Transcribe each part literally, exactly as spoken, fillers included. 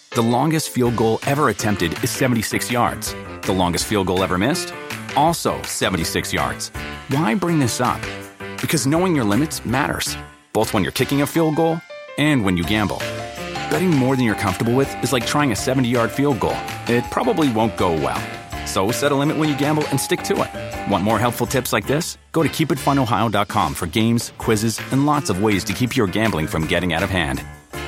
The longest field goal ever attempted is seventy-six yards. The longest field goal ever missed? Also seventy-six yards. Why bring this up? Because knowing your limits matters, both when you're kicking a field goal and when you gamble. Betting more than you're comfortable with is like trying a seventy-yard field goal. It probably won't go well. So set a limit when you gamble and stick to it. Want more helpful tips like this? Go to keep it fun ohio dot com for games, quizzes, and lots of ways to keep your gambling from getting out of hand.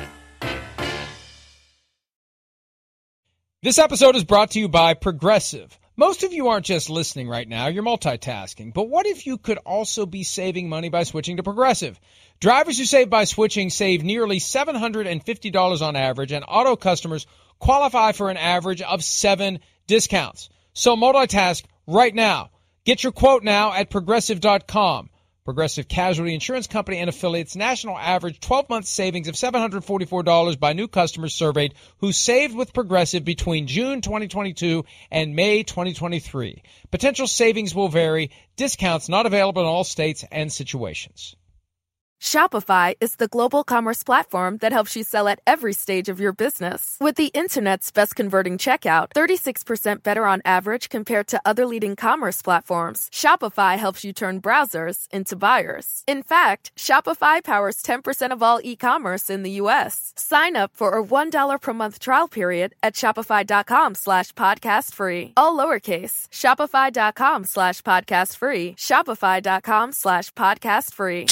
This episode is brought to you by Progressive. Most of you aren't just listening right now, you're multitasking. But what if you could also be saving money by switching to Progressive? Drivers who save by switching save nearly seven hundred fifty dollars on average, and auto customers qualify for an average of seven discounts. So multitask right now. Get your quote now at progressive dot com. Progressive Casualty Insurance Company and affiliates, national average twelve-month savings of seven hundred forty-four dollars by new customers surveyed who saved with Progressive between June twenty twenty-two and May twenty twenty-three. Potential savings will vary. Discounts not available in all states and situations. Shopify is the global commerce platform that helps you sell at every stage of your business. With the internet's best converting checkout, thirty-six percent better on average compared to other leading commerce platforms, Shopify helps you turn browsers into buyers. In fact, Shopify powers ten percent of all e-commerce in the U S. Sign up for a one dollar per month trial period at shopify.com slash podcast free. All lowercase, shopify.com slash podcast free, shopify.com slash podcast free.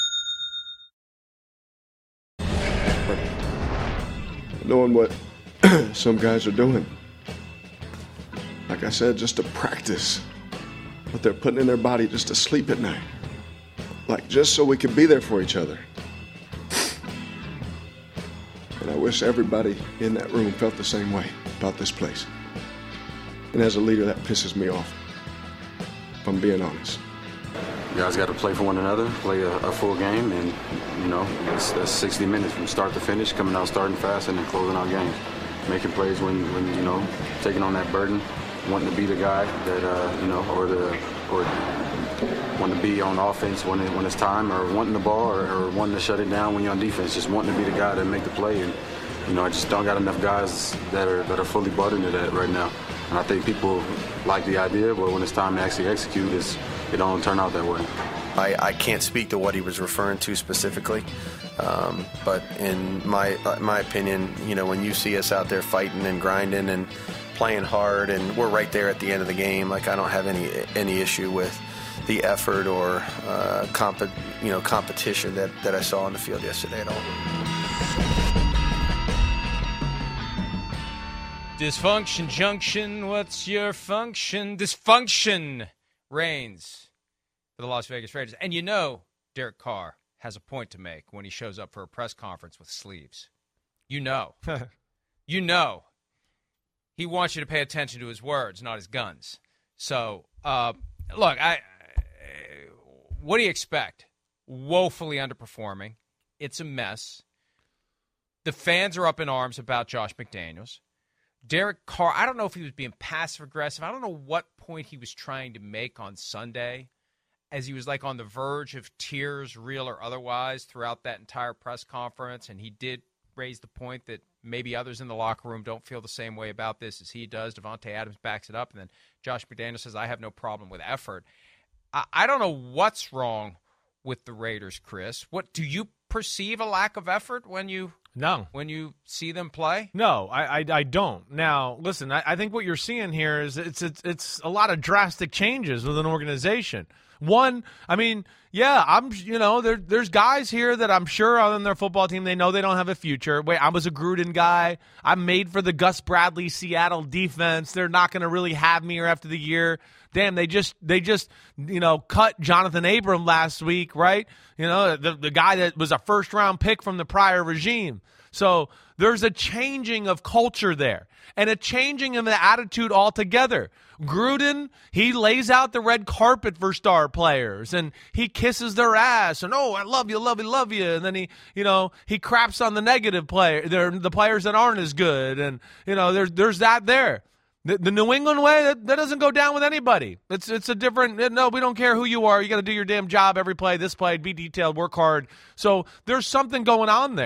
Knowing what some guys are doing. Like I said, just to practice what they're putting in their body just to sleep at night. Like just so we can be there for each other. And I wish everybody in that room felt the same way about this place. And as a leader, that pisses me off, if I'm being honest. You guys got to play for one another, play a, a full game, and, you know, it's, it's sixty minutes from start to finish, coming out starting fast and then closing out games. Making plays when, when you know, taking on that burden, wanting to be the guy that, uh, you know, or the, or wanting to be on offense when, it, when it's time, or wanting the ball, or, or wanting to shut it down when you're on defense, just wanting to be the guy that make the play. And, you know, I just don't got enough guys that are, that are fully bought into that right now. And I think people like the idea, but when it's time to actually execute, it's, it don't turn out that way. I, I can't speak to what he was referring to specifically, um, but in my uh, my opinion, you know, when you see us out there fighting and grinding and playing hard, and we're right there at the end of the game, like I don't have any any issue with the effort or uh, comp you know competition that, that I saw on the field yesterday at all. Dysfunction Junction, what's your function? Dysfunction reigns for the Las Vegas Raiders. And you know Derek Carr has a point to make when he shows up for a press conference with sleeves. You know. You know. He wants you to pay attention to his words, not his guns. So, uh, look, I, what do you expect? Woefully underperforming. It's a mess. The fans are up in arms about Josh McDaniels. Derek Carr, I don't know if he was being passive-aggressive. I don't know what point he was trying to make on Sunday as he was like on the verge of tears, real or otherwise, throughout that entire press conference. And he did raise the point that maybe others in the locker room don't feel the same way about this as he does. Devontae Adams backs it up. And then Josh McDaniels says, I have no problem with effort. I, I don't know what's wrong with the Raiders, Chris. What do you perceive a lack of effort when you No. when you see them play? No, I, I, I don't. Now, listen, I, I think what you're seeing here is it's, it's it's a lot of drastic changes with an organization. One, I mean, yeah, I'm you know there there's guys here that I'm sure on their football team they know they don't have a future. Wait, I was a Gruden guy. I'm made for the Gus Bradley Seattle defense. They're not going to really have me here after the year. Damn, they just they just you know cut Jonathan Abram last week, right? You know the the guy that was a first round pick from the prior regime. So there's a changing of culture there and a changing of the attitude altogether. Gruden, he lays out the red carpet for star players and he kisses their ass and, oh, I love you, love you, love you. And then he, you know, he craps on the negative player, the players that aren't as good. And, you know, there's, there's that there. The, the New England way, that, that doesn't go down with anybody. It's it's a different, no, we don't care who you are. You got to do your damn job every play, this play, be detailed, work hard. So there's something going on there.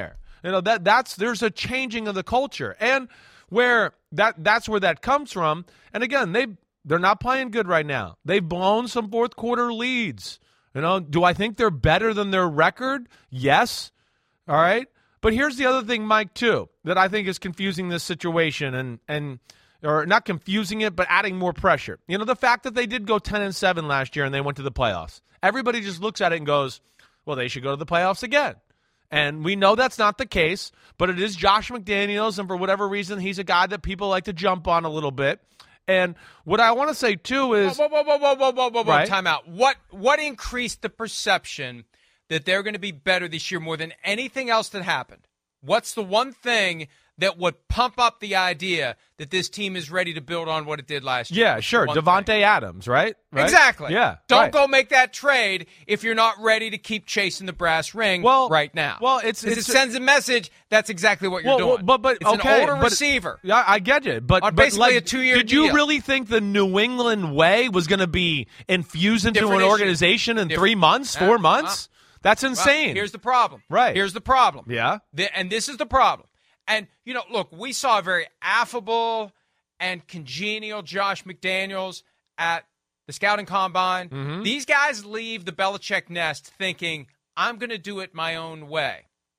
You know, that that's there's a changing of the culture. And where that that's where that comes from. And again, they they're not playing good right now. They've blown some fourth quarter leads. You know, do I think they're better than their record? Yes. All right. But here's the other thing, Mike, too, that I think is confusing this situation and and or not confusing it, but adding more pressure. You know, the fact that they did go ten and seven last year and they went to the playoffs. Everybody just looks at it and goes, well, they should go to the playoffs again. And we know that's not the case, but it is Josh McDaniels, and for whatever reason, he's a guy that people like to jump on a little bit. And what I want to say, too, is... Whoa, whoa, whoa, whoa, whoa, whoa, whoa, whoa, right? time out. What, what increased the perception that they're going to be better this year more than anything else that happened? What's the one thing that would pump up the idea that this team is ready to build on what it did last year? Yeah, sure. Devontae Adams, right? right? Exactly. Yeah. Don't right. go make that trade if you're not ready to keep chasing the brass ring well, right now. Well, it's, it's it sends a message. That's exactly what you're well, doing. Well, but but it's okay, an older but, receiver. Yeah, I get it. But, on but basically like, a two-year did deal. you really think the New England way was going to be infused into Different an issue. organization in Different. three months, Yeah. four months? Well, That's well, insane. here's the problem. Right. Here's the problem. Yeah. The, and this is the problem. And, you know, look, we saw a very affable and congenial Josh McDaniels at the scouting combine. Mm-hmm. These guys leave the Belichick nest thinking, I'm going to do it my own way.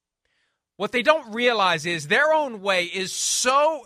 What they don't realize is their own way is so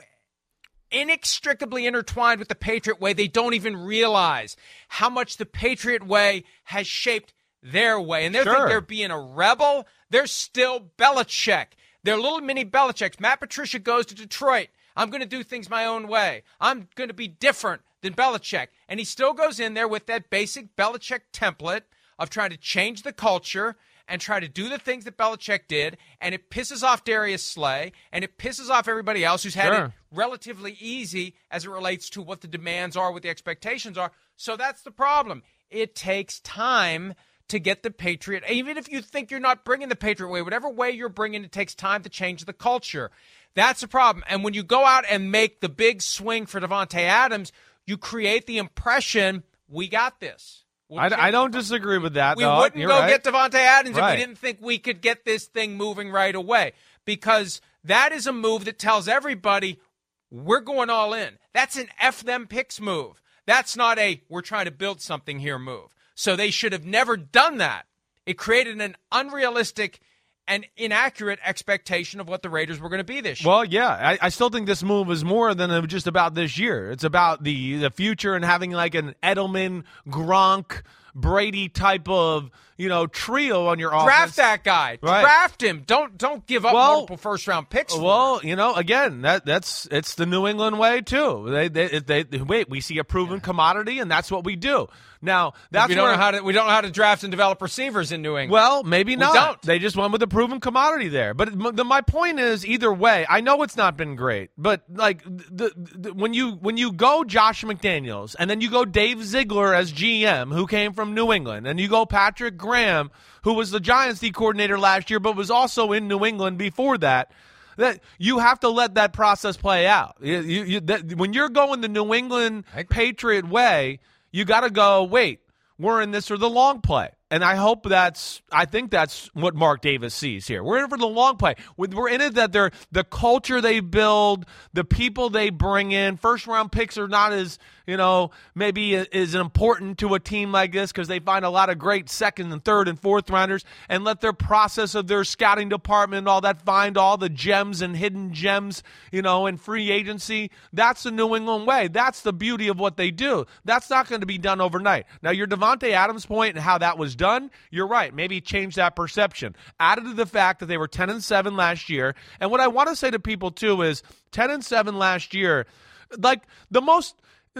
inextricably intertwined with the Patriot way, they don't even realize how much the Patriot way has shaped their way. And they Sure. think they're being a rebel. They're still Belichick. They're little mini Belichicks. Matt Patricia goes to Detroit. I'm going to do things my own way. I'm going to be different than Belichick. And he still goes in there with that basic Belichick template of trying to change the culture and try to do the things that Belichick did, and it pisses off Darius Slay, and it pisses off everybody else who's had Sure. it relatively easy as it relates to what the demands are, what the expectations are. So that's the problem. It takes time to get the Patriot. Even if you think you're not bringing the Patriot way, whatever way you're bringing, it takes time to change the culture. That's the problem. And when you go out and make the big swing for Devontae Adams, you create the impression, we got this. We'll I, I don't disagree with that. We though. wouldn't You're go right. get Devontae Adams Right. if we didn't think we could get this thing moving right away, because that is a move that tells everybody we're going all in. That's an F them picks move. That's not a we're trying to build something here move. So they should have never done that. It created an unrealistic and inaccurate expectation of what the Raiders were going to be this year. Well, yeah, I, I still think this move is more than just about this year. It's about the the future and having like an Edelman, Gronk, Brady type of, you know, trio on your offense. Draft that guy. Right. Draft him. Don't don't give up Well, multiple first round picks. For Well, him. you know, again, that that's it's the New England way too. They they, they, they wait. We see a proven commodity, and that's what we do. Now that's we don't where, know how to we don't know how to draft and develop receivers in New England. Well, maybe not. don't. They just went with a proven commodity there. But m- the, my point is, either way, I know it's not been great. But like the, the, when you when you go Josh McDaniels and then you go Dave Ziegler as G M, who came from New England, and you go Patrick Graham, who was the Giants D coordinator last year, but was also in New England before that. That you have to let that process play out. You, you, you, that, when you're going the New England Patriot way, you got to go, wait, we're in this for the long play. And I hope that's, I think that's what Mark Davis sees here. We're in it for the long play. We're in it that they're, the culture they build, the people they bring in, first round picks are not as, you know, maybe as important to a team like this because they find a lot of great second and third and fourth rounders, and let their process of their scouting department and all that find all the gems and hidden gems, you know, in free agency. That's the New England way. That's the beauty of what they do. That's not going to be done overnight. Now, your Devontae Adams point and how that was done, you're right. Maybe change that perception. Added to the fact that they were ten and seven last year. And what I want to say to people too is ten and seven last year, like the most,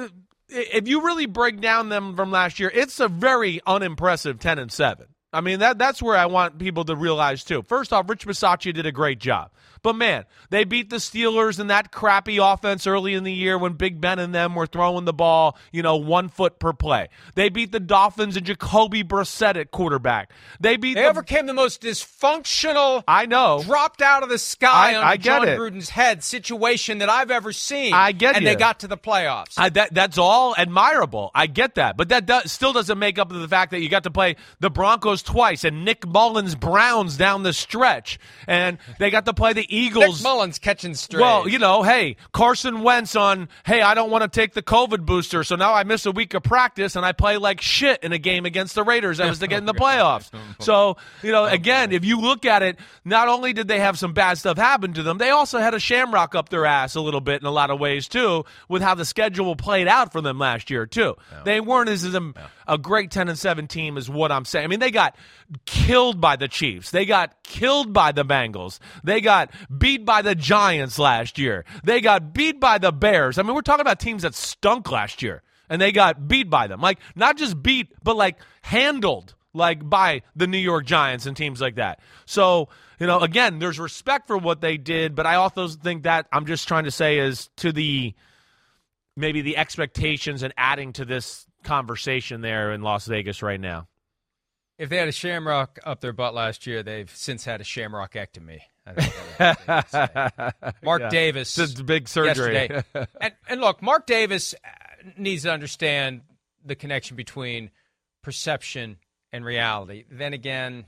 if you really break down them from last year, it's a very unimpressive ten and seven. I mean, that that's where I want people to realize too. First off, Rich Bisaccia did a great job. But, man, they beat the Steelers in that crappy offense early in the year when Big Ben and them were throwing the ball, you know, one foot per play. They beat the Dolphins and Jacoby Brissett at quarterback. They beat They the, overcame the most dysfunctional, I know, dropped out of the sky I, on I get John it. Gruden's head situation that I've ever seen. I get And you. they got to the playoffs. I, that That's all admirable. I get that. But that does, still doesn't make up for the fact that you got to play the Broncos twice and Nick Mullins Browns down the stretch. And they got to play the Eagles. Nick Mullins catching strays. Well, you know, hey, Carson Wentz on, hey, I don't want to take the COVID booster, so now I miss a week of practice and I play like shit in a game against the Raiders that was to get in the playoffs. So, you know, again, if you look at it, not only did they have some bad stuff happen to them, they also had a shamrock up their ass a little bit in a lot of ways, too, with how the schedule played out for them last year, too. Yeah. They weren't as a, a great ten and seven team is what I'm saying. I mean, they got killed by the Chiefs. They got killed by the Bengals. They got beat by the Giants last year. They got beat by the Bears. I mean, we're talking about teams that stunk last year, and they got beat by them. Like, not just beat, but, like, handled, like, by the New York Giants and teams like that. So, you know, again, there's respect for what they did, but I also think that I'm just trying to say is to the maybe the expectations and adding to this conversation there in Las Vegas right now. If they had a shamrock up their butt last year, they've since had a shamrockectomy. I think that was what they would say. Mark yeah. Davis. It's a big surgery. Yesterday. and, and look, Mark Davis needs to understand the connection between perception and reality. Then again,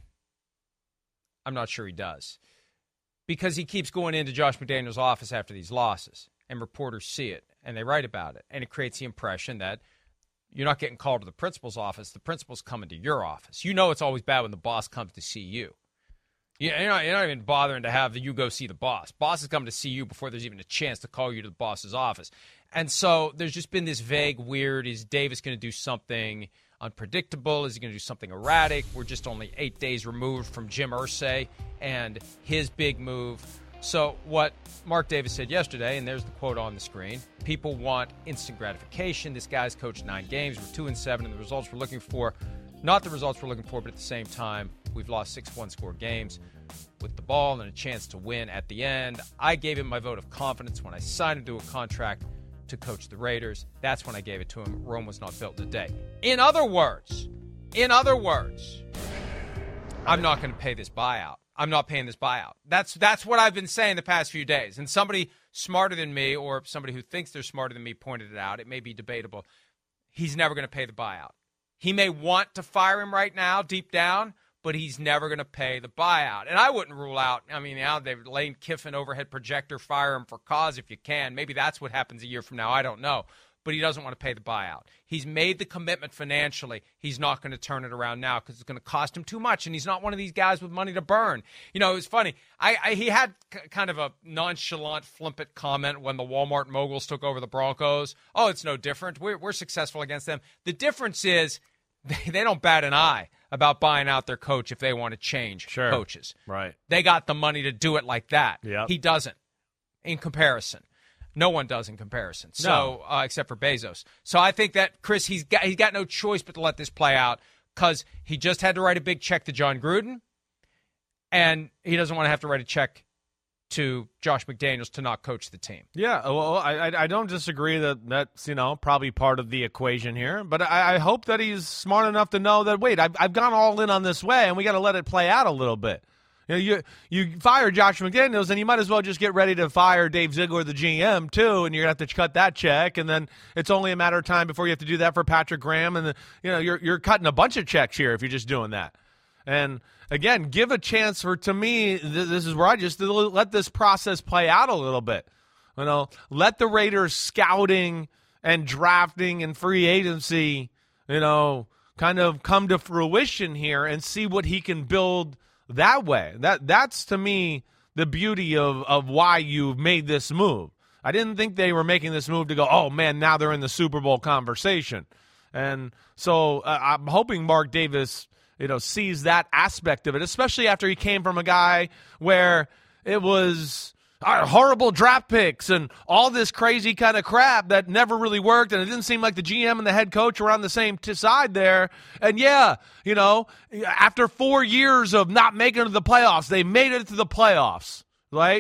I'm not sure he does. Because he keeps going into Josh McDaniels' office after these losses, and reporters see it, and they write about it, and it creates the impression that you're not getting called to the principal's office. The principal's coming to your office. You know it's always bad when the boss comes to see you. You're not, you're not even bothering to have the, you go see the boss. Boss is coming to see you before there's even a chance to call you to the boss's office. And so there's just been this vague, weird, is Davis going to do something unpredictable? Is he going to do something erratic? We're just only eight days removed from Jim Irsay and his big move. So what Mark Davis said yesterday, and there's the quote on the screen, people want instant gratification. This guy's coached nine games. We're two and seven, and the results we're looking for, not the results we're looking for, but at the same time, we've lost six one-score games with the ball and a chance to win at the end. I gave him my vote of confidence when I signed him to a contract to coach the Raiders. That's when I gave it to him. Rome was not built in a day. In other words, in other words, I'm not going to pay this buyout. I'm not paying this buyout. That's that's what I've been saying the past few days. And somebody smarter than me, or somebody who thinks they're smarter than me, pointed it out. It may be debatable. He's never going to pay the buyout. He may want to fire him right now, deep down, but he's never going to pay the buyout. And I wouldn't rule out, I mean, now they've Lane Kiffin overhead projector, fire him for cause if you can. Maybe that's what happens a year from now. I don't know. But he doesn't want to pay the buyout. He's made the commitment financially. He's not going to turn it around now because it's going to cost him too much, and he's not one of these guys with money to burn. You know, it was funny. I, I He had c- kind of a nonchalant, flippant comment when the Walmart moguls took over the Broncos. Oh, it's no different. We're, we're successful against them. The difference is they, they don't bat an eye about buying out their coach if they want to change sure. coaches. Right. They got the money to do it like that. Yep. He doesn't, in comparison. No one does in comparison, so no. uh, except for Bezos. So I think that, Chris, he's got he's got no choice but to let this play out because he just had to write a big check to John Gruden, and he doesn't want to have to write a check to Josh McDaniels to not coach the team. Yeah, well, I I don't disagree that that's, you know, probably part of the equation here, but I, I hope that he's smart enough to know that, wait, I've, I've gone all in on this way, and we got to let it play out a little bit. You know, you you fire Josh McDaniels, and you might as well just get ready to fire Dave Ziegler, the G M, too, and you're going to have to cut that check, and then it's only a matter of time before you have to do that for Patrick Graham, and the, you know, you're you're cutting a bunch of checks here if you're just doing that. And again, give a chance for, to me, th- this is where I just let this process play out a little bit. You know, let the Raiders scouting and drafting and free agency, you know, kind of come to fruition here and see what he can build that way. That that's to me the beauty of, of why you made this move. I didn't think they were making this move to go, oh man, now they're in the Super Bowl conversation. And so uh, I'm hoping Mark Davis, you know, sees that aspect of it, especially after he came from a guy where it was uh, horrible draft picks and all this crazy kind of crap that never really worked, and it didn't seem like the G M and the head coach were on the same t- side there. And yeah, you know, after four years of not making it to the playoffs, they made it to the playoffs, right?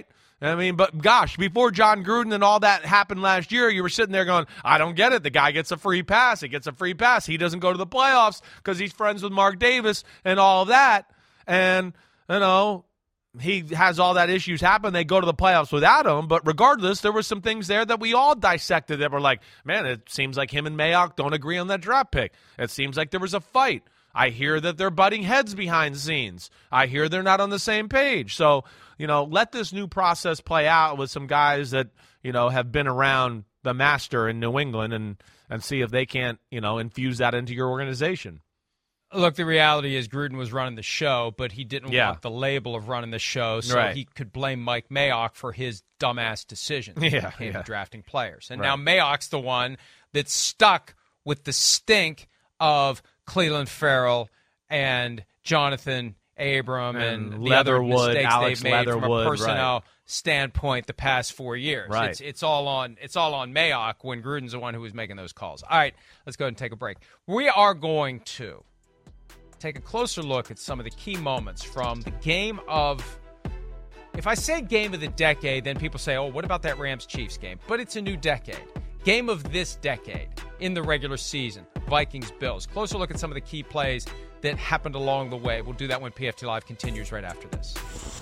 I mean, but gosh, before John Gruden and all that happened last year, you were sitting there going, I don't get it. The guy gets a free pass. He gets a free pass. He doesn't go to the playoffs because he's friends with Mark Davis and all of that. And, you know, he has all that issues happen. They go to the playoffs without him. But regardless, there were some things there that we all dissected that were like, man, it seems like him and Mayock don't agree on that draft pick. It seems like there was a fight. I hear that they're butting heads behind the scenes. I hear they're not on the same page. So, you know, let this new process play out with some guys that, you know, have been around the master in New England and, and see if they can't, you know, infuse that into your organization. Look, the reality is Gruden was running the show, but he didn't yeah. want the label of running the show, so right. he could blame Mike Mayock for his dumbass decisions when yeah, it came yeah. to drafting players. And right. now Mayock's the one that's stuck with the stink of Cleveland Farrell and Jonathan Abram and, and the other Leatherwood, mistakes Alex they've made Leatherwood, from a personnel right. standpoint the past four years. Right. It's, it's all on it's all on Mayock when Gruden's the one who was making those calls. All right, let's go ahead and take a break. We are going to take a closer look at some of the key moments from the game of, if I say game of the decade, then people say, oh, what about that Rams-Chiefs game? But it's a new decade. Game of this decade in the regular season, Vikings-Bills. Closer look at some of the key plays that happened along the way. We'll do that when P F T Live continues right after this.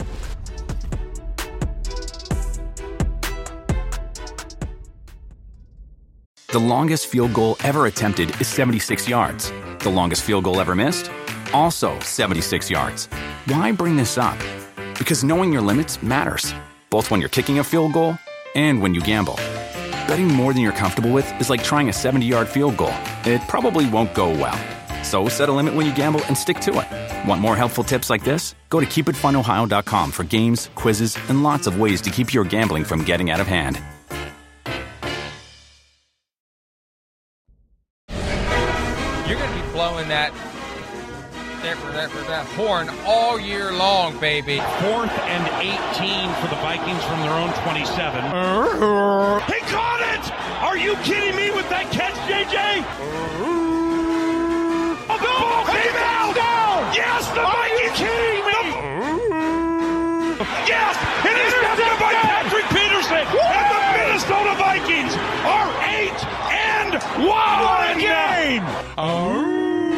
The longest field goal ever attempted is seventy-six yards. The longest field goal ever missed? Also seventy-six yards. Why bring this up? Because knowing your limits matters, both when you're kicking a field goal and when you gamble. Betting more than you're comfortable with is like trying a seventy-yard field goal. It probably won't go well. So set a limit when you gamble and stick to it. Want more helpful tips like this? Go to keep it fun ohio dot com for games, quizzes, and lots of ways to keep your gambling from getting out of hand. You're going to be blowing that, that, that, that horn all year long, baby. Fourth and eighteen for the Vikings from their own twenty-seven. He caught it! Are you kidding me with that catch, J J? Oh, the ball came out! Down. Yes, the Are Vikings! You kidding me? The... Yes, it is intercepted by Patrick Peterson, Woo! And the Minnesota Vikings are eight and one. What a game! Oh.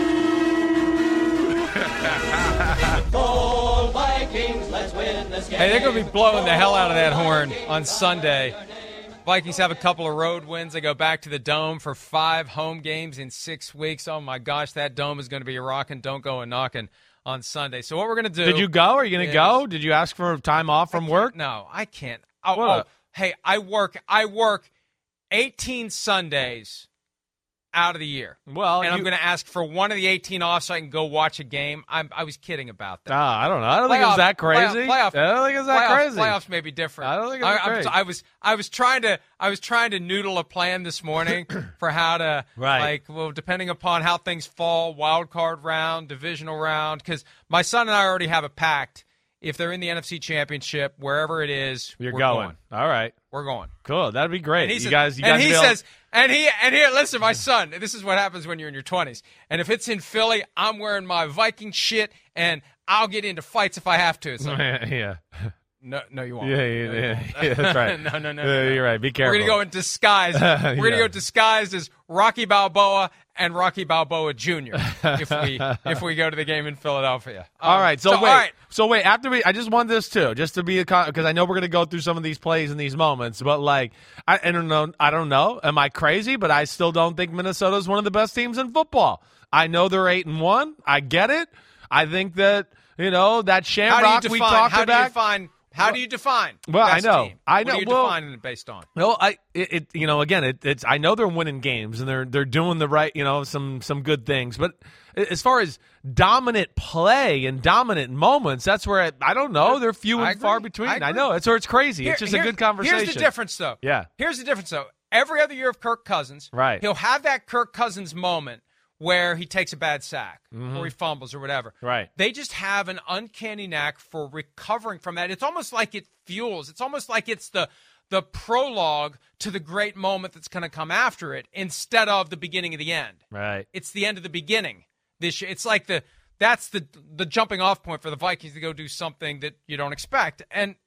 Hey, they're going to be blowing the hell out of that horn on Sunday. Vikings have a couple of road wins. They go back to the Dome for five home games in six weeks. Oh, my gosh, that Dome is going to be rocking. Don't go and knocking on Sunday. So what we're going to do. Did you go? Are you going to go? Did you ask for time off from work? No, I can't. Oh, oh, hey, I work. I work eighteen Sundays out of the year. Well, and you, I'm going to ask for one of the eighteen off so I can go watch a game. I'm, I was kidding about that. Uh, I don't know. I don't playoff, think it's that crazy. Playoff, playoff, I don't think it's that playoff, crazy. Playoffs may be different. I don't think it's that I, crazy. I, I was I was trying to I was trying to noodle a plan this morning for how to right. like well depending upon how things fall, wild card round, divisional round, because my son and I already have a pact. If they're in the N F C Championship, wherever it is, you're we're going. going. All right, we're going. Cool. That'd be great. And he you says, guys, you and guys he able- says, and he and here, listen, my son. This is what happens when you're in your twenties. And if it's in Philly, I'm wearing my Viking shit, and I'll get into fights if I have to. It's like, yeah. No, no, you won't. Yeah, yeah, no, yeah, yeah, that's right. no, no, no, uh, no, no. You're right. Be careful. We're gonna go in disguise. We're yeah. gonna go disguised as Rocky Balboa and Rocky Balboa Junior if we if we go to the game in Philadelphia. Um, all right. So, so wait. All right. So wait. After we, I just want this too, just to be a because I know we're gonna go through some of these plays and these moments, but like I, I don't know. I don't know. Am I crazy? But I still don't think Minnesota is one of the best teams in football. I know they're eight and one. I get it. I think that you know that Shamrock How do you we define? talked How about. do you define? How do you define? Well, I best know. Team? I know. What are you well, defining it based on? No, I it, it you know again it, it's I know they're winning games and they're they're doing the right you know some some good things, but as far as dominant play and dominant moments, that's where I, I don't know they're few and far between. I, I know that's where it's crazy. Here, it's just here, a good conversation. Here's the difference, though. Yeah. Here's the difference, though. Every other year of Kirk Cousins, right? He'll have that Kirk Cousins moment where he takes a bad sack mm-hmm. or he fumbles or whatever. Right. They just have an uncanny knack for recovering from that. It's almost like it fuels. It's almost like it's the the prologue to the great moment that's going to come after it instead of the beginning of the end. Right. It's the end of the beginning. This it's like the that's the the jumping off point for the Vikings to go do something that you don't expect. And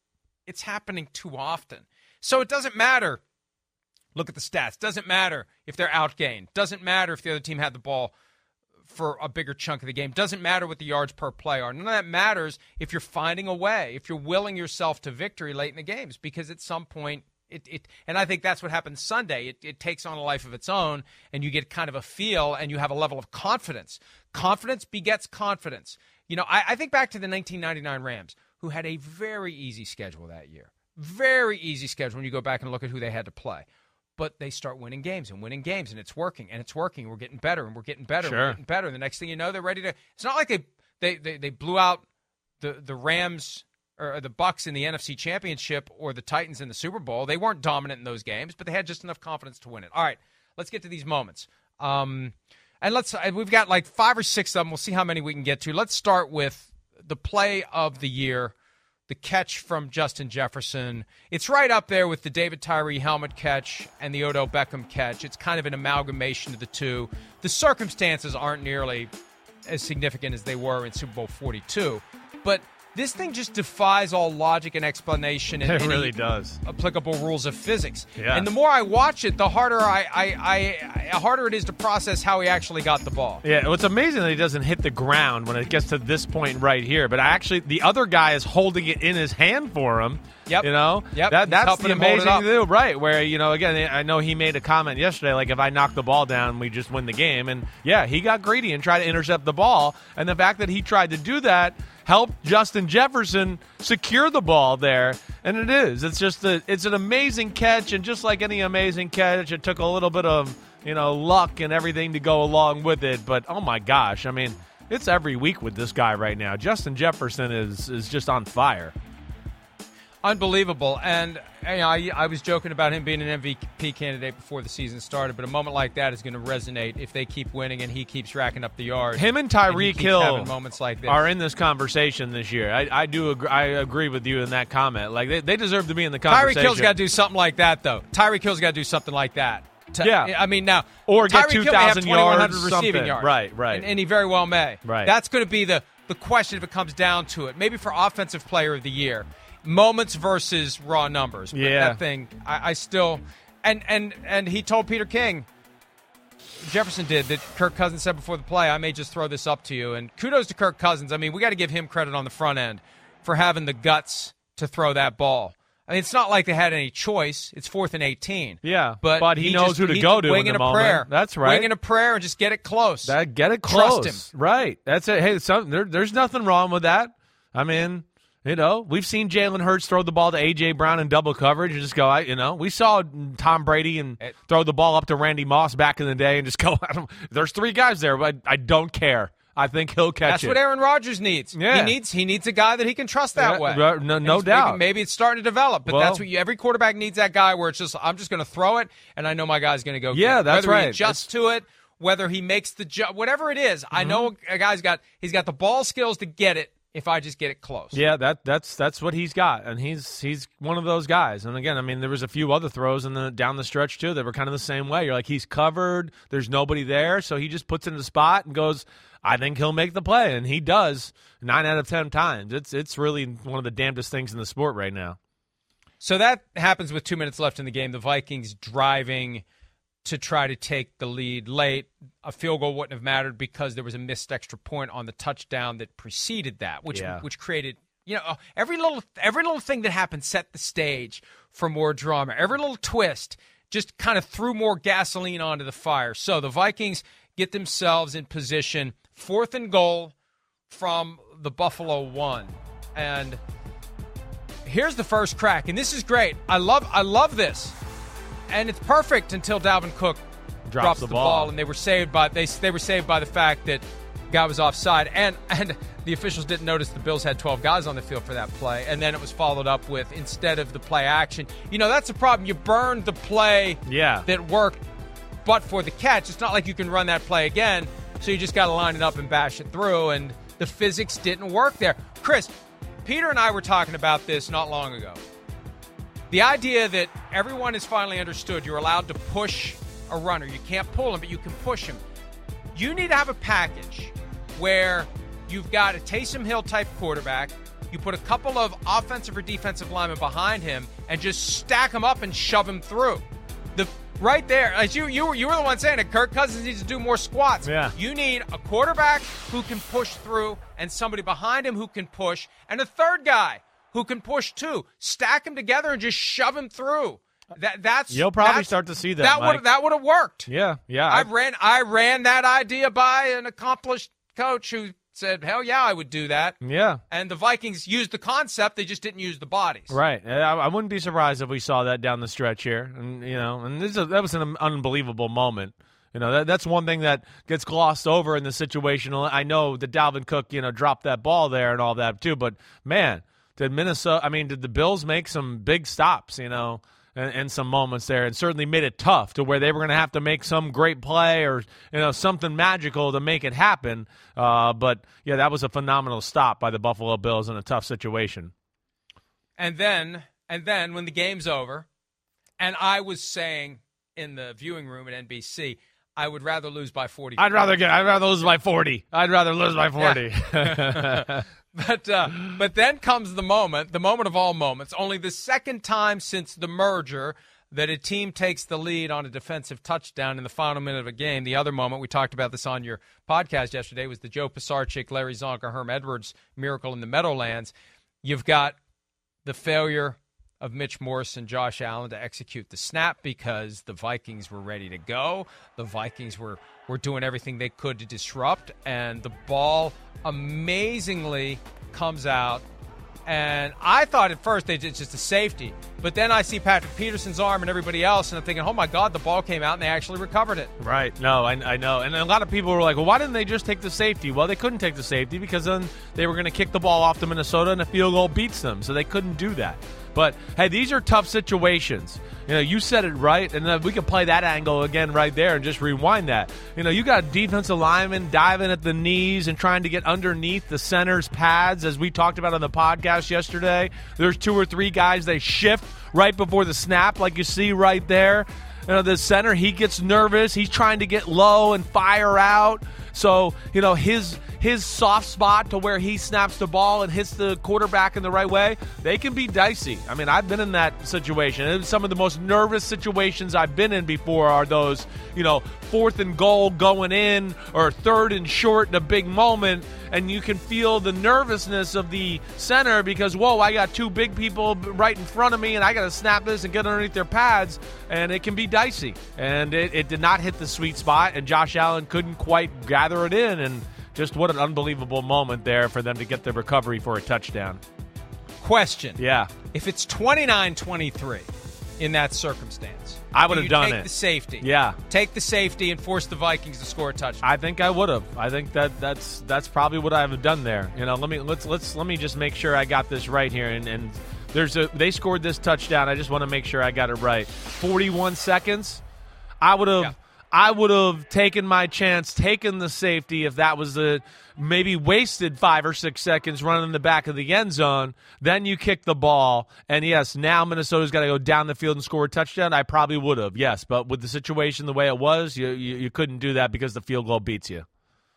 It's happening too often. So it doesn't matter. Look at the stats. Doesn't matter if they're outgained. Doesn't matter if the other team had the ball for a bigger chunk of the game. Doesn't matter what the yards per play are. None of that matters if you're finding a way, if you're willing yourself to victory late in the games, because at some point, it, it and I think that's what happened Sunday. It, it takes on a life of its own, and you get kind of a feel, and you have a level of confidence. Confidence begets confidence. You know, I, I think back to the nineteen ninety-nine Rams, who had a very easy schedule that year. Very easy schedule when you go back and look at who they had to play. But they start winning games and winning games, and it's working, and it's working. We're getting better, and we're getting better, sure. and we're getting better. And the next thing you know, they're ready to – it's not like they, they, they, they blew out the, the Rams or the Bucs in the N F C Championship or the Titans in the Super Bowl. They weren't dominant in those games, but they had just enough confidence to win it. All right, let's get to these moments. Um, and let's – we've got like five or six of them. We'll see how many we can get to. Let's start with the play of the year. The catch from Justin Jefferson. It's right up there with the David Tyree helmet catch and the Odell Beckham catch. It's kind of an amalgamation of the two. The circumstances aren't nearly as significant as they were in Super Bowl forty-two. But this thing just defies all logic and explanation and it really does. Applicable rules of physics. Yeah. And the more I watch it, the harder I, I, I, I harder it is to process how he actually got the ball. Yeah, well, it's amazing that he doesn't hit the ground when it gets to this point right here. But actually, the other guy is holding it in his hand for him. Yep. You know? Yep. That, that's helping the him hold it amazing up. thing to do. Right, where, you know, again, I know he made a comment yesterday, like, if I knock the ball down, we just win the game. And, yeah, he got greedy and tried to intercept the ball. And the fact that he tried to do that helped Justin Jefferson secure the ball there. And it is. It's just a, it's an amazing catch. And just like any amazing catch, it took a little bit of, you know, luck and everything to go along with it. But, oh, my gosh, I mean, it's every week with this guy right now. Justin Jefferson is is just on fire. Unbelievable. And you know, I, I was joking about him being an M V P candidate before the season started, but a moment like that is going to resonate if they keep winning and he keeps racking up the yards. Him and Tyreek Hill moments like this. are in this conversation this year. I, I do agree, I agree with you in that comment. Like they, they deserve to be in the conversation. Tyreek Hill's got to do something like that, though. Tyreek Hill's got to do something like that. To, yeah. I mean, now, or get two thousand yards, receiving something. yards. Right, right. And, and he very well may. Right. That's going to be the, the question if it comes down to it. Maybe for Offensive Player of the Year. Moments versus raw numbers. But yeah. that thing, I, I still and, and and he told Peter King, Jefferson did, that Kirk Cousins said before the play, I may just throw this up to you. And kudos to Kirk Cousins. I mean, we got to give him credit on the front end for having the guts to throw that ball. I mean, it's not like they had any choice. It's fourth and eighteen. Yeah, but, but he, he knows just, who to he go to winging in the a moment. prayer. That's right. Winging a prayer and just get it close. That get it close. Trust him. Right. That's it. Hey, some, there, there's nothing wrong with that. I mean, you know, we've seen Jalen Hurts throw the ball to A J. Brown in double coverage and just go, I, you know, we saw Tom Brady and it, throw the ball up to Randy Moss back in the day and just go, I don't, there's three guys there, but I don't care. I think he'll catch that's it. That's what Aaron Rodgers needs. Yeah. He needs he needs a guy that he can trust that yeah, way. No, no it's, doubt. Maybe, maybe it's starting to develop, but well, that's what you, every quarterback needs, that guy where it's just, I'm just going to throw it, and I know my guy's going to go yeah, get it. that's Whether right. he adjusts to it, whether he makes the ju- whatever it is, mm-hmm. I know a guy's got he's got the ball skills to get it if I just get it close. Yeah, that that's that's what he's got, and he's he's one of those guys. And again, I mean, there was a few other throws in the down the stretch too that were kind of the same way. You're like, he's covered, there's nobody there, so he just puts it in the spot and goes, I think he'll make the play, and he does nine out of ten times. It's it's really one of the damnedest things in the sport right now. So that happens with two minutes left in the game. The Vikings driving to try to take the lead late. A field goal wouldn't have mattered because there was a missed extra point on the touchdown that preceded that, which yeah. which created, you know, every little every little thing that happened set the stage for more drama. Every little twist just kind of threw more gasoline onto the fire. So the Vikings get themselves in position, fourth and goal from the Buffalo one. And here's the first crack, and this is great. I love I love this. And it's perfect until Dalvin Cook drops, drops the, the ball. ball, and they were saved by they they were saved by the fact that the guy was offside, and and the officials didn't notice the Bills had twelve guys on the field for that play, and then it was followed up with, instead of the play action, you know, that's the problem. You burned the play yeah. that worked, but for the catch, it's not like you can run that play again. So you just got to line it up and bash it through, and the physics didn't work there. Chris, Peter and I were talking about this not long ago. The idea that everyone has finally understood you're allowed to push a runner. You can't pull him, but you can push him. You need to have a package where you've got a Taysom Hill type quarterback, You put a couple of offensive or defensive linemen behind him and just stack him up and shove him through. The right there, as you you were you were the one saying it, Kirk Cousins needs to do more squats. Yeah. You need a quarterback who can push through and somebody behind him who can push, and a third guy who can push too. Stack them together and just shove him through. That that's You'll probably that's, start to see that. That Mike. would that would have worked. Yeah, yeah. I ran I ran that idea by an accomplished coach who said, "Hell yeah, I would do that." Yeah. And the Vikings used the concept; they just didn't use the bodies. Right. I, I wouldn't be surprised if we saw that down the stretch here. And you know, and this is a, that was an unbelievable moment. You know, that, that's one thing that gets glossed over in the situation. I know that Dalvin Cook, you know, dropped that ball there and all that too. But man, did Minnesota? I mean, did the Bills make some big stops? You know. And, and some moments there, and certainly made it tough to where they were going to have to make some great play or you know something magical to make it happen. Uh, but yeah, that was a phenomenal stop by the Buffalo Bills in a tough situation. And then, and then when the game's over, and I was saying in the viewing room at N B C, I would rather lose by forty. I'd rather get. I'd rather lose by forty. I'd rather lose by forty. Yeah. But uh, but then comes the moment, the moment of all moments, only the second time since the merger that a team takes the lead on a defensive touchdown in the final minute of a game. The other moment, we talked about this on your podcast yesterday, was the Joe Pisarcik, Larry Zonka, Herm Edwards miracle in the Meadowlands. You've got the failure of Mitch Morse and Josh Allen to execute the snap because the Vikings were ready to go. The Vikings were, were doing everything they could to disrupt, and the ball amazingly comes out. And I thought at first they did just a safety, but then I see Patrick Peterson's arm and everybody else, and I'm thinking, oh my God, the ball came out and they actually recovered it. Right. No, I, I know. And a lot of people were like, well, why didn't they just take the safety? Well, they couldn't take the safety because then they were going to kick the ball off to Minnesota and a field goal beats them, so they couldn't do that. But, hey, these are tough situations. You know, you said it right, and uh, we can play that angle again right there and just rewind that. You know, you got defensive linemen diving at the knees and trying to get underneath the center's pads, as we talked about on the podcast yesterday. There's two or three guys, they shift right before the snap, like you see right there. You know, the center, he gets nervous. He's trying to get low and fire out. So, you know, his his soft spot to where he snaps the ball and hits the quarterback in the right way, they can be dicey. I mean, I've been in that situation. It was some of the most nervous situations I've been in before are those, you know, fourth and goal going in or third and short in a big moment, and you can feel the nervousness of the center because, whoa, I got two big people right in front of me, and I got to snap this and get underneath their pads, and it can be dicey. And it, it did not hit the sweet spot, and Josh Allen couldn't quite gather it in, and just what an unbelievable moment there for them to get the recovery for a touchdown. Question. Yeah. If it's twenty-nine twenty-three in that circumstance, I would have done take it. the safety. Yeah. Take the safety and force the Vikings to score a touchdown. I think I would have. I think that that's that's probably what I would have done there. You know, let me let's let's let me just make sure I got this right here. And, and there's a they scored this touchdown. I just want to make sure I got it right. forty-one seconds. I would have. Yeah. I would have taken my chance, taken the safety if that was the maybe wasted five or six seconds running in the back of the end zone. Then you kick the ball, and yes, now Minnesota's got to go down the field and score a touchdown. I probably would have, yes, but with the situation the way it was, you you, you couldn't do that because the field goal beats you.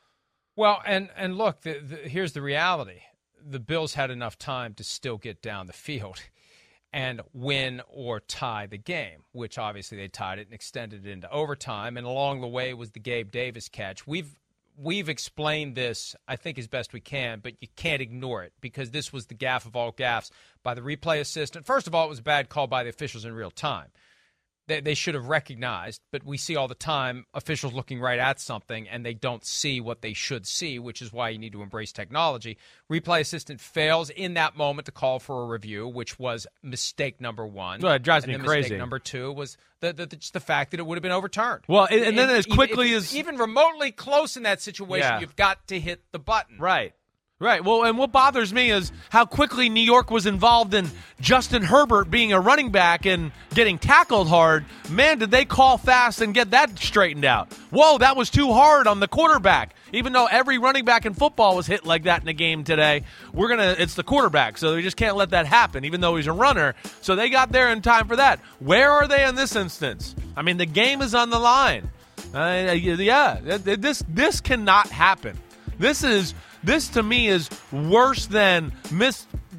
Well, and and look, the, the, here's the reality: the Bills had enough time to still get down the field and win or tie the game, which obviously they tied it and extended it into overtime. And along the way was the Gabe Davis catch. We've we've explained this, I think, as best we can, but you can't ignore it because this was the gaffe of all gaffes by the replay assistant. First of all, it was a bad call by the officials in real time. They, they should have recognized, but we see all the time officials looking right at something and they don't see what they should see, which is why you need to embrace technology. Replay assistant fails in that moment to call for a review, which was mistake number one. Well, it drives and me then crazy. Mistake number two was the, the, the, just the fact that it would have been overturned. Well, and, and then if, as quickly if, as even remotely close in that situation, yeah. you've got to hit the button. Right. Right. Well, and what bothers me is how quickly New York was involved in Justin Herbert being a running back and getting tackled hard. Man, did they call fast and get that straightened out. Whoa, that was too hard on the quarterback. Even though every running back in football was hit like that in a game today, we're gonna it's the quarterback, so we just can't let that happen, even though he's a runner. So they got there in time for that. Where are they in this instance? I mean, the game is on the line. Uh, yeah, this this cannot happen. This is This, to me, is worse than miss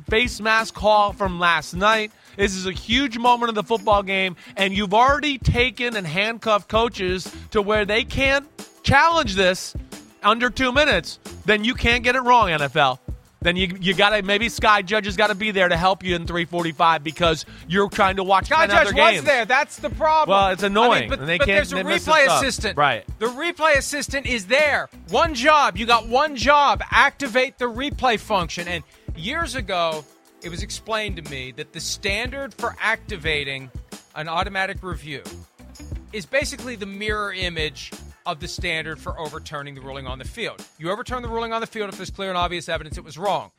face mask call from last night. This is a huge moment in the football game, and you've already taken and handcuffed coaches to where they can't challenge this under two minutes. Then you can't get it wrong, N F L. Then you you gotta maybe Sky Judge has got to be there to help you in three forty-five because you're trying to watch Sky ten Judge other games. was there. That's the problem. Well, it's annoying. I mean, but and they but can't, there's a they miss replay the stuff. assistant. Right. The replay assistant is there. One job. You got one job. Activate the replay function. And years ago, it was explained to me that the standard for activating an automatic review is basically the mirror image of the standard for overturning the ruling on the field. You overturn the ruling on the field if there's clear and obvious evidence it was wrong.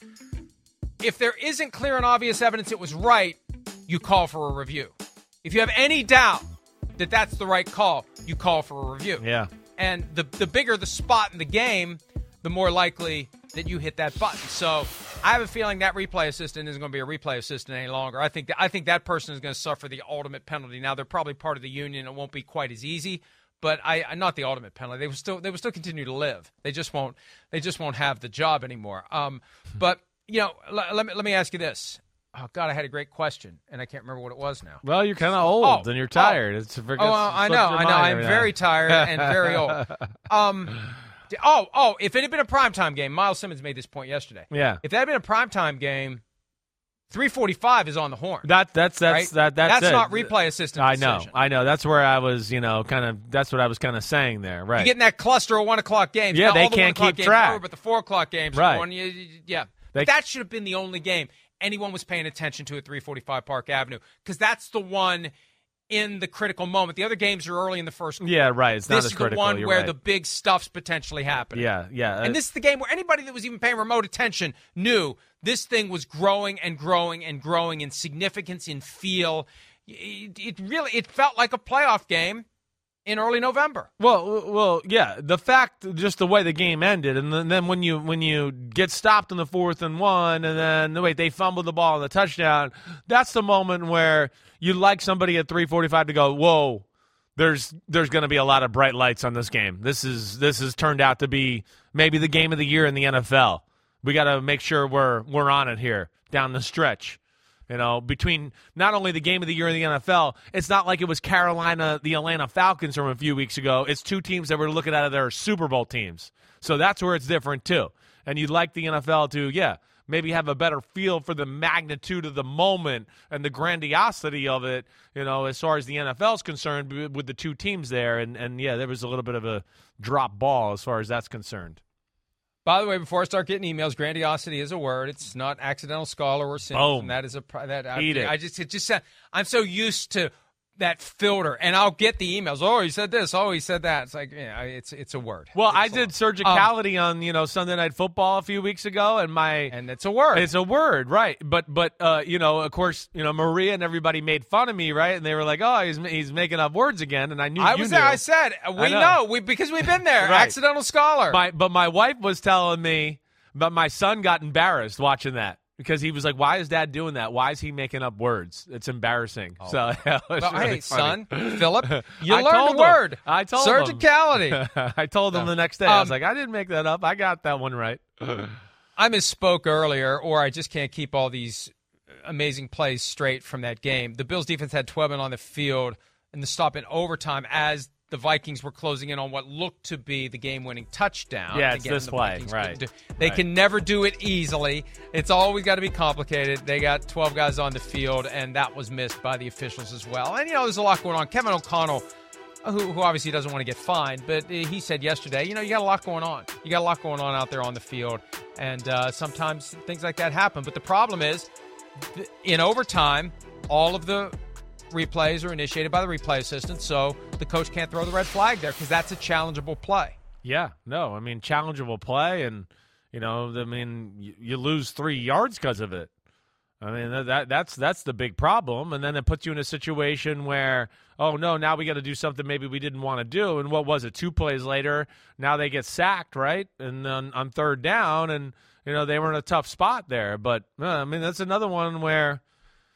If there isn't clear and obvious evidence it was right, you call for a review. If you have any doubt that that's the right call, you call for a review. Yeah. And the the bigger the spot in the game, the more likely that you hit that button. So I have a feeling that replay assistant isn't going to be a replay assistant any longer. I think that, I think that person is going to suffer the ultimate penalty. Now, they're probably part of the union. It won't be quite as easy. But I not the ultimate penalty. They will still they will still continue to live. They just won't they just won't have the job anymore. Um, but you know, l- let me let me ask you this. Oh God, I had a great question and I can't remember what it was now. Well, you're kind of old Oh, and you're tired. Oh, it's, it's, oh well, I know, I know. I'm very tired and very old. Um, oh, oh, if it had been a primetime game, Miles Simmons made this point yesterday. Yeah. If that had been a primetime game, three forty-five is on the horn. That that's that's right? that that's, that's it. not replay assistant. I know, decision. I know. That's where I was, you know, kind of. That's what I was kind of saying there, right? You get in that cluster of one o'clock games. Yeah, now, they all the can't one o'clock keep games track. are over, but the four o'clock games, Right. are going, you, you, yeah. They, that should have been the only game anyone was paying attention to at three forty-five Park Avenue because that's the one in the critical moment. The other games are early in the first quarter. Yeah, right. It's not this as is critical. the one You're where right. the big stuff's potentially happening. Yeah, yeah. And this is the game where anybody that was even paying remote attention knew this thing was growing and growing and growing in significance, in feel. It, it really it felt like a playoff game in early November. Well, well, yeah. The fact, just the way the game ended, and then, then when you when you get stopped in the fourth and one, and then wait, they fumbled the ball on the touchdown. That's the moment where you like somebody at three forty-five to go, whoa. There's there's going to be a lot of bright lights on this game. This is this has turned out to be maybe the game of the year in the N F L. We got to make sure we're we're on it here down the stretch. You know, between not only the game of the year in the N F L, it's not like it was Carolina, the Atlanta Falcons from a few weeks ago. It's two teams that we're looking at their Super Bowl teams. So that's where it's different too. And you'd like the N F L to, yeah, maybe have a better feel for the magnitude of the moment and the grandiosity of it, you know, as far as the N F L is concerned with the two teams there. And, and yeah, there was a little bit of a drop ball as far as that's concerned. By the way, before I start getting emails, grandiosity is a word. It's not accidental scholar or cynicism. That is a that I, Eat it. I just it just I'm so used to that filter, and I'll get the emails. Oh, he said this. Oh, he said that. It's like, yeah, it's it's a word. Well, it's I did surgicality um, on you know Sunday Night Football a few weeks ago, and my and it's a word. It's a word, right? But but uh, you know, of course, you know Maria and everybody made fun of me, right? And they were like, "Oh, he's he's making up words again." And I knew I you was knew. there. I said, "We I know. know, we because we've been there." Right. Accidental scholar. My, but my wife was telling me, but my son got embarrassed watching that. Because he was like, why is Dad doing that? Why is he making up words? It's embarrassing. Oh. So, yeah, it was well, really hey, funny. son, Philip, you I learned told a word. Him. I told surgicality. him. I told him no. the next day. Um, I was like, I didn't make that up. I got that one right. I misspoke earlier, or I just can't keep all these amazing plays straight from that game. The Bills' defense had twelve men on the field in the stop in overtime as the Vikings were closing in on what looked to be the game-winning touchdown. Yeah, it's Again, this the play, Vikings right. do- They right. can never do it easily. It's always got to be complicated. They got twelve guys on the field, and that was missed by the officials as well. And, you know, there's a lot going on. Kevin O'Connell, who, who obviously doesn't want to get fined, but he said yesterday, you know, you got a lot going on. You got a lot going on out there on the field, and uh, sometimes things like that happen. But the problem is, in overtime, all of the replays are initiated by the replay assistant, so the coach can't throw the red flag there because that's a challengeable play. Yeah, no, I mean, challengeable play, and, you know, I mean, you, you lose three yards because of it. I mean, that that's that's the big problem, and then it puts you in a situation where, oh, no, now we got to do something maybe we didn't want to do, and what was it, two plays later, now they get sacked, right, and then on third down, and, you know, they were in a tough spot there, but, uh, I mean, that's another one where,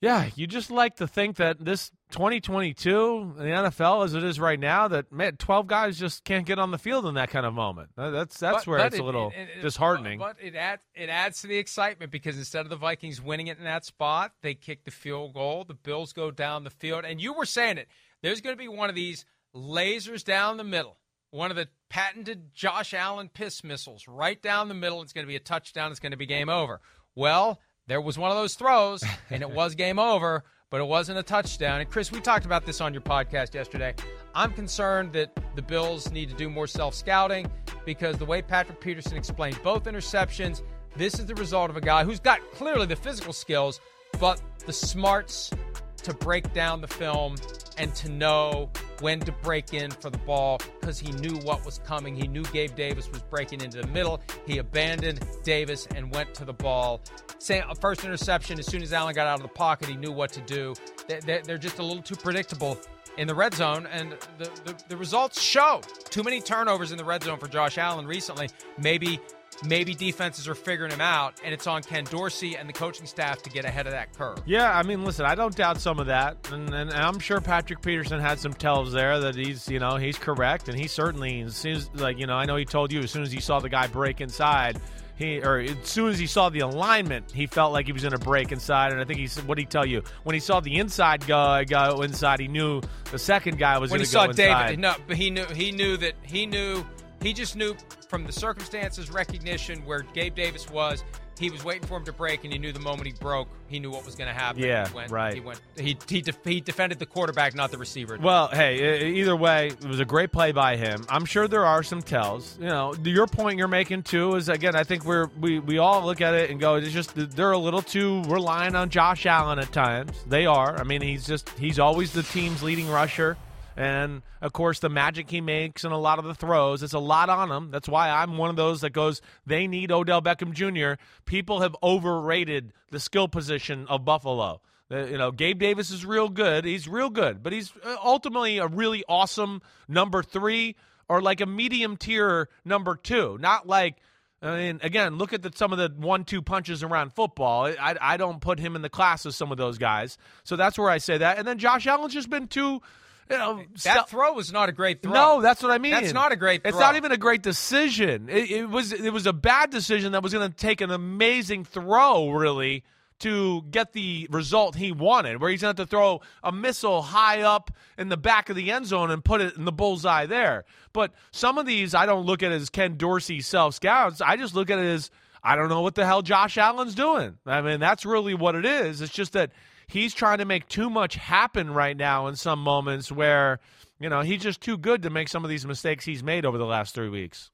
Yeah, you just like to think that this twenty twenty-two in the N F L, as it is right now, that man, twelve guys just can't get on the field in that kind of moment. That's that's but, where but it's it, a little it, it, disheartening. But it adds it adds to the excitement because instead of the Vikings winning it in that spot, they kick the field goal. The Bills go down the field, and you were saying it. There's going to be one of these lasers down the middle, one of the patented Josh Allen piss missiles right down the middle. It's going to be a touchdown. It's going to be game over. Well, there was one of those throws, and it was game over, but it wasn't a touchdown. And, Chris, we talked about this on your podcast yesterday. I'm concerned that the Bills need to do more self-scouting because the way Patrick Peterson explained both interceptions, this is the result of a guy who's got clearly the physical skills, but the smarts to break down the film and to know when to break in for the ball because he knew what was coming. He knew Gabe Davis was breaking into the middle. He abandoned Davis and went to the ball. Same, first interception, as soon as Allen got out of the pocket, he knew what to do. They're just a little too predictable in the red zone, and the, the, the results show. Too many turnovers in the red zone for Josh Allen recently. Maybe Maybe defenses are figuring him out, and it's on Ken Dorsey and the coaching staff to get ahead of that curve. Yeah, I mean, listen, I don't doubt some of that, and, and I'm sure Patrick Peterson had some tells there that he's, you know, he's correct, and he certainly, as soon as, like, you know, I know he told you as soon as he saw the guy break inside, he, or as soon as he saw the alignment, he felt like he was going to break inside, and I think he said, what did he tell you? When he saw the inside guy go inside, he knew the second guy was going to go inside. When he saw David, no, but he knew, he knew that, he knew, he just knew from the circumstances, recognition where Gabe Davis was, he was waiting for him to break, and he knew the moment he broke, he knew what was going to happen. Yeah, he went, right. He went. He he, def, he defended the quarterback, not the receiver. Well, hey, either way, it was a great play by him. I'm sure there are some tells. You know, your point you're making too is, again, I think we're we we all look at it and go, it's just they're a little too relying on Josh Allen at times. They are. I mean, he's just he's always the team's leading rusher. And, of course, the magic he makes and a lot of the throws, it's a lot on him. That's why I'm one of those that goes, they need Odell Beckham Junior People have overrated the skill position of Buffalo. Uh, you know, Gabe Davis is real good. He's real good. But he's ultimately a really awesome number three or like a medium-tier number two. Not like, I mean, again, look at the, some of the one two punches around football. I, I don't put him in the class of some of those guys. So that's where I say that. And then Josh Allen's just been too – You know, that st- throw was not a great throw. No, that's what I mean. That's not a great throw. It's not even a great decision. It, it was it was a bad decision that was going to take an amazing throw, really, to get the result he wanted, where he's going to have to throw a missile high up in the back of the end zone and put it in the bullseye there. But some of these, I don't look at it as Ken Dorsey self-scouts. I just look at it as, I don't know what the hell Josh Allen's doing. I mean, that's really what it is. It's just that he's trying to make too much happen right now in some moments where, you know, he's just too good to make some of these mistakes he's made over the last three weeks.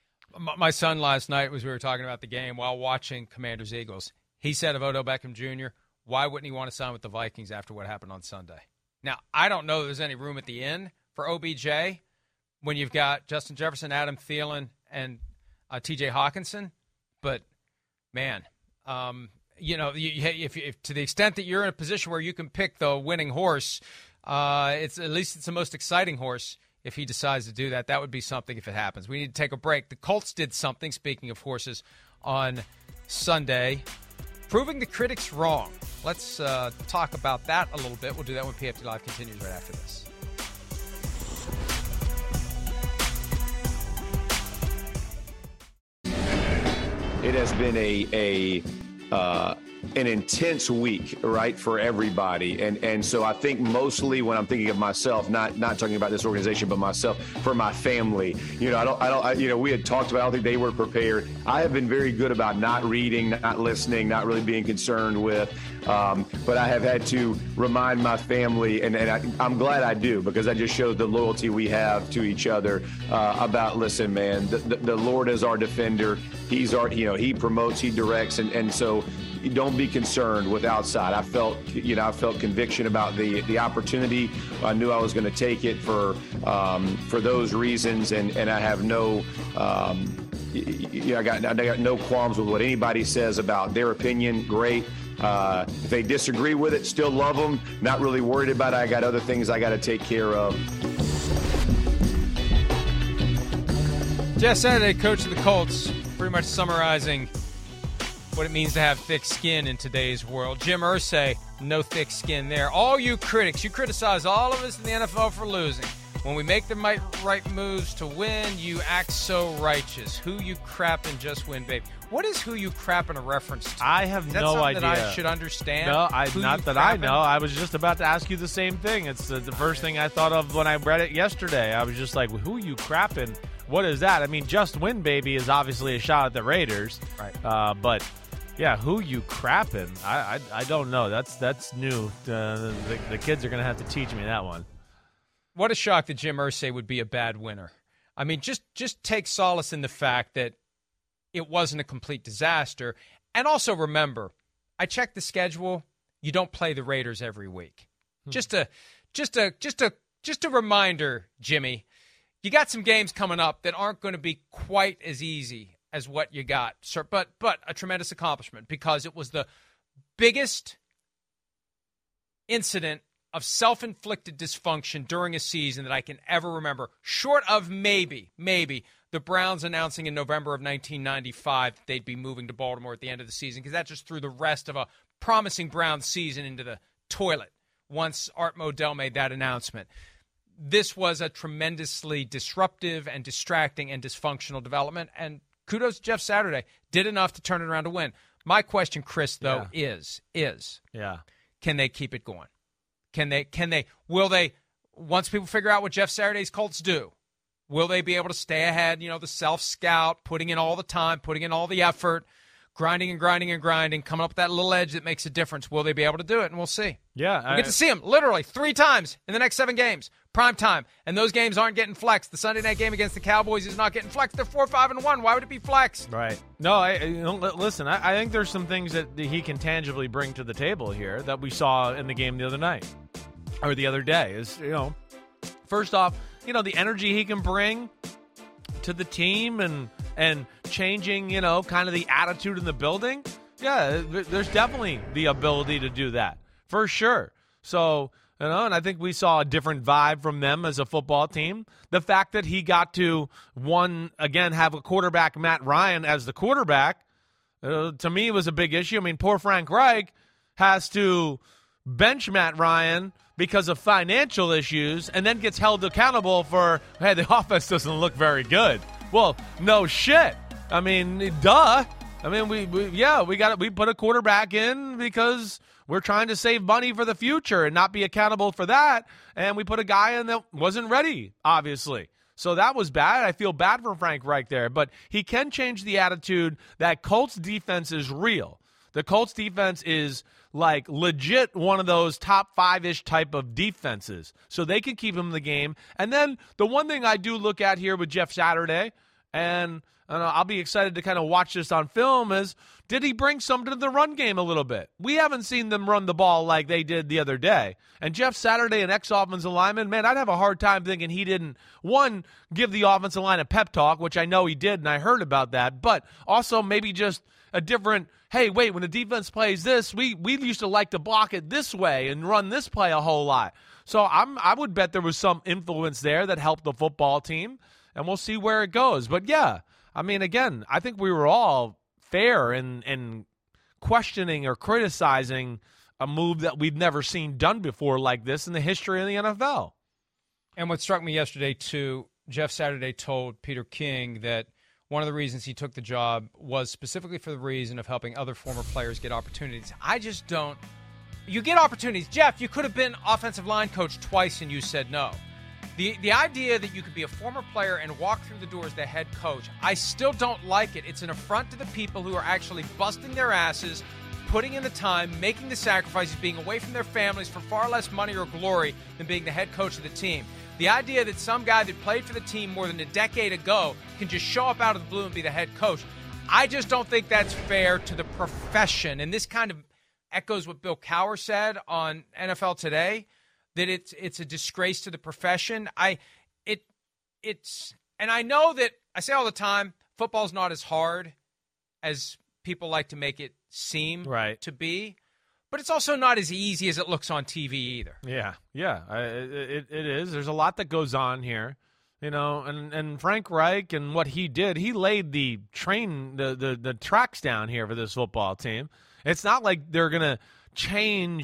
My son last night, as we were talking about the game while watching Commanders-Eagles, he said of Odell Beckham Junior, why wouldn't he want to sign with the Vikings after what happened on Sunday? Now, I don't know if there's any room at the end for O B J when you've got Justin Jefferson, Adam Thielen, and uh, T J Hawkinson, but, man, um, you know, you, if, if to the extent that you're in a position where you can pick the winning horse, uh, it's at least it's the most exciting horse. If he decides to do that, that would be something if it happens. We need to take a break. The Colts did something, speaking of horses, on Sunday, proving the critics wrong. Let's uh, talk about that a little bit. We'll do that when P F T Live continues right after this. It has been a a uh, an intense week, right, for everybody, and and so I think mostly when I'm thinking of myself, not not talking about this organization, but myself, for my family. You know, I don't, I don't, I, you know, we had talked about. I don't think they were prepared. I have been very good about not reading, not listening, not really being concerned with. Um, but I have had to remind my family, and, and I, I'm glad I do, because that just shows the loyalty we have to each other uh, about, listen, man, the, the, the Lord is our defender. He's our, you know, he promotes, he directs. And, and so don't be concerned with outside. I felt, you know, I felt conviction about the, the opportunity. I knew I was going to take it for, um, for those reasons. And, and I have no, um, you know, I got, I got no qualms with what anybody says about their opinion. Great. Uh, if they disagree with it, still love them. Not really worried about it. I got other things I got to take care of. Jeff Saturday, coach of the Colts, pretty much summarizing what it means to have thick skin in today's world. Jim Irsay, No thick skin there. All you critics, you criticize all of us in the N F L for losing. When we make the right moves to win, you act so righteous. Who you crapping, just win, baby. What is who you crapping a reference to? I have is that no something idea. That I should understand. No, I, who not that crapping? I know. I was just about to ask you the same thing. It's the, the first thing I thought of when I read it yesterday. I was just like, who you crapping? What is that? I mean, just win, baby is obviously a shot at the Raiders. Right. Uh, but, yeah, who you crapping? I, I, I don't know. That's that's new. Uh, the, the kids are going to have to teach me that one. What a shock that Jim Irsay would be a bad winner. I mean, just just take solace in the fact that it wasn't a complete disaster. And also remember, I checked the schedule. You don't play the Raiders every week. Hmm. Just a just a just a just a reminder, Jimmy. You got some games coming up that aren't going to be quite as easy as what you got. But but a tremendous accomplishment because it was the biggest incident of self-inflicted dysfunction during a season that I can ever remember, short of maybe, maybe the Browns announcing in November of nineteen ninety-five that they'd be moving to Baltimore at the end of the season, because that just threw the rest of a promising Browns season into the toilet once Art Modell made that announcement. This was a tremendously disruptive and distracting and dysfunctional development, and kudos to Jeff Saturday. Did enough to turn it around to win. My question, Chris, though, yeah. is, is, yeah, can they keep it going? Can they, can they, will they, once people figure out what Jeff Saturday's Colts do, will they be able to stay ahead, you know, the self-scout, putting in all the time, putting in all the effort, grinding and grinding and grinding, coming up with that little edge that makes a difference? Will they be able to do it? And we'll see. Yeah. We get to see them literally three times in the next seven games, prime time. And those games aren't getting flexed. The Sunday night game against the Cowboys is not getting flexed. They're four, five, and one. Why would it be flexed? Right. No, I, you know, listen, I, I think there's some things that he can tangibly bring to the table here that we saw in the game the other night or the other day. Is, you know, first off, you know, the energy he can bring to the team and and changing, you know, kind of the attitude in the building. Yeah, there's definitely the ability to do that for sure. So, you know, and I think we saw a different vibe from them as a football team. The fact that he got to, one, again, have a quarterback, Matt Ryan, as the quarterback, uh, to me was a big issue. I mean, poor Frank Reich has to bench Matt Ryan because of financial issues and then gets held accountable for, hey, the offense doesn't look very good. Well, no shit. I mean, duh. I mean, we, we yeah, we got we put a quarterback in because we're trying to save money for the future and not be accountable for that. And we put a guy in that wasn't ready, obviously. So that was bad. I feel bad for Frank Reich there. But he can change the attitude that Colts defense is real. The Colts defense is like legit one of those top five-ish type of defenses. So they can keep him in the game. And then the one thing I do look at here with Jeff Saturday, and, and I'll be excited to kind of watch this on film, is did he bring something to the run game a little bit? We haven't seen them run the ball like they did the other day. And Jeff Saturday, an ex-offensive lineman, man, I'd have a hard time thinking he didn't, one, give the offensive line a pep talk, which I know he did, and I heard about that, but also maybe just a different, hey, wait, when the defense plays this, we we used to like to block it this way and run this play a whole lot. So I'm I would bet there was some influence there that helped the football team, and we'll see where it goes. But, yeah, I mean, again, I think we were all fair in, in questioning or criticizing a move that we've never seen done before like this in the history of the N F L. And what struck me yesterday, too, Jeff Saturday told Peter King that one of the reasons he took the job was specifically for the reason of helping other former players get opportunities. I just don't – you get opportunities. Jeff, you could have been offensive line coach twice and you said no. The the idea that you could be a former player and walk through the door as the head coach, I still don't like it. It's an affront to the people who are actually busting their asses, putting in the time, making the sacrifices, being away from their families for far less money or glory than being the head coach of the team. The idea that some guy that played for the team more than a decade ago can just show up out of the blue and be the head coach, I just don't think that's fair to the profession. And this kind of echoes what Bill Cowher said on N F L Today, that it's it's a disgrace to the profession. I it it's and I know that I say all the time, football's not as hard as people like to make it seem right. to be. But it's also not as easy as it looks on T V either. Yeah, yeah, I, it it is. There's a lot that goes on here, you know. And, and Frank Reich and what he did, he laid the train, the, the the tracks down here for this football team. It's not like they're gonna change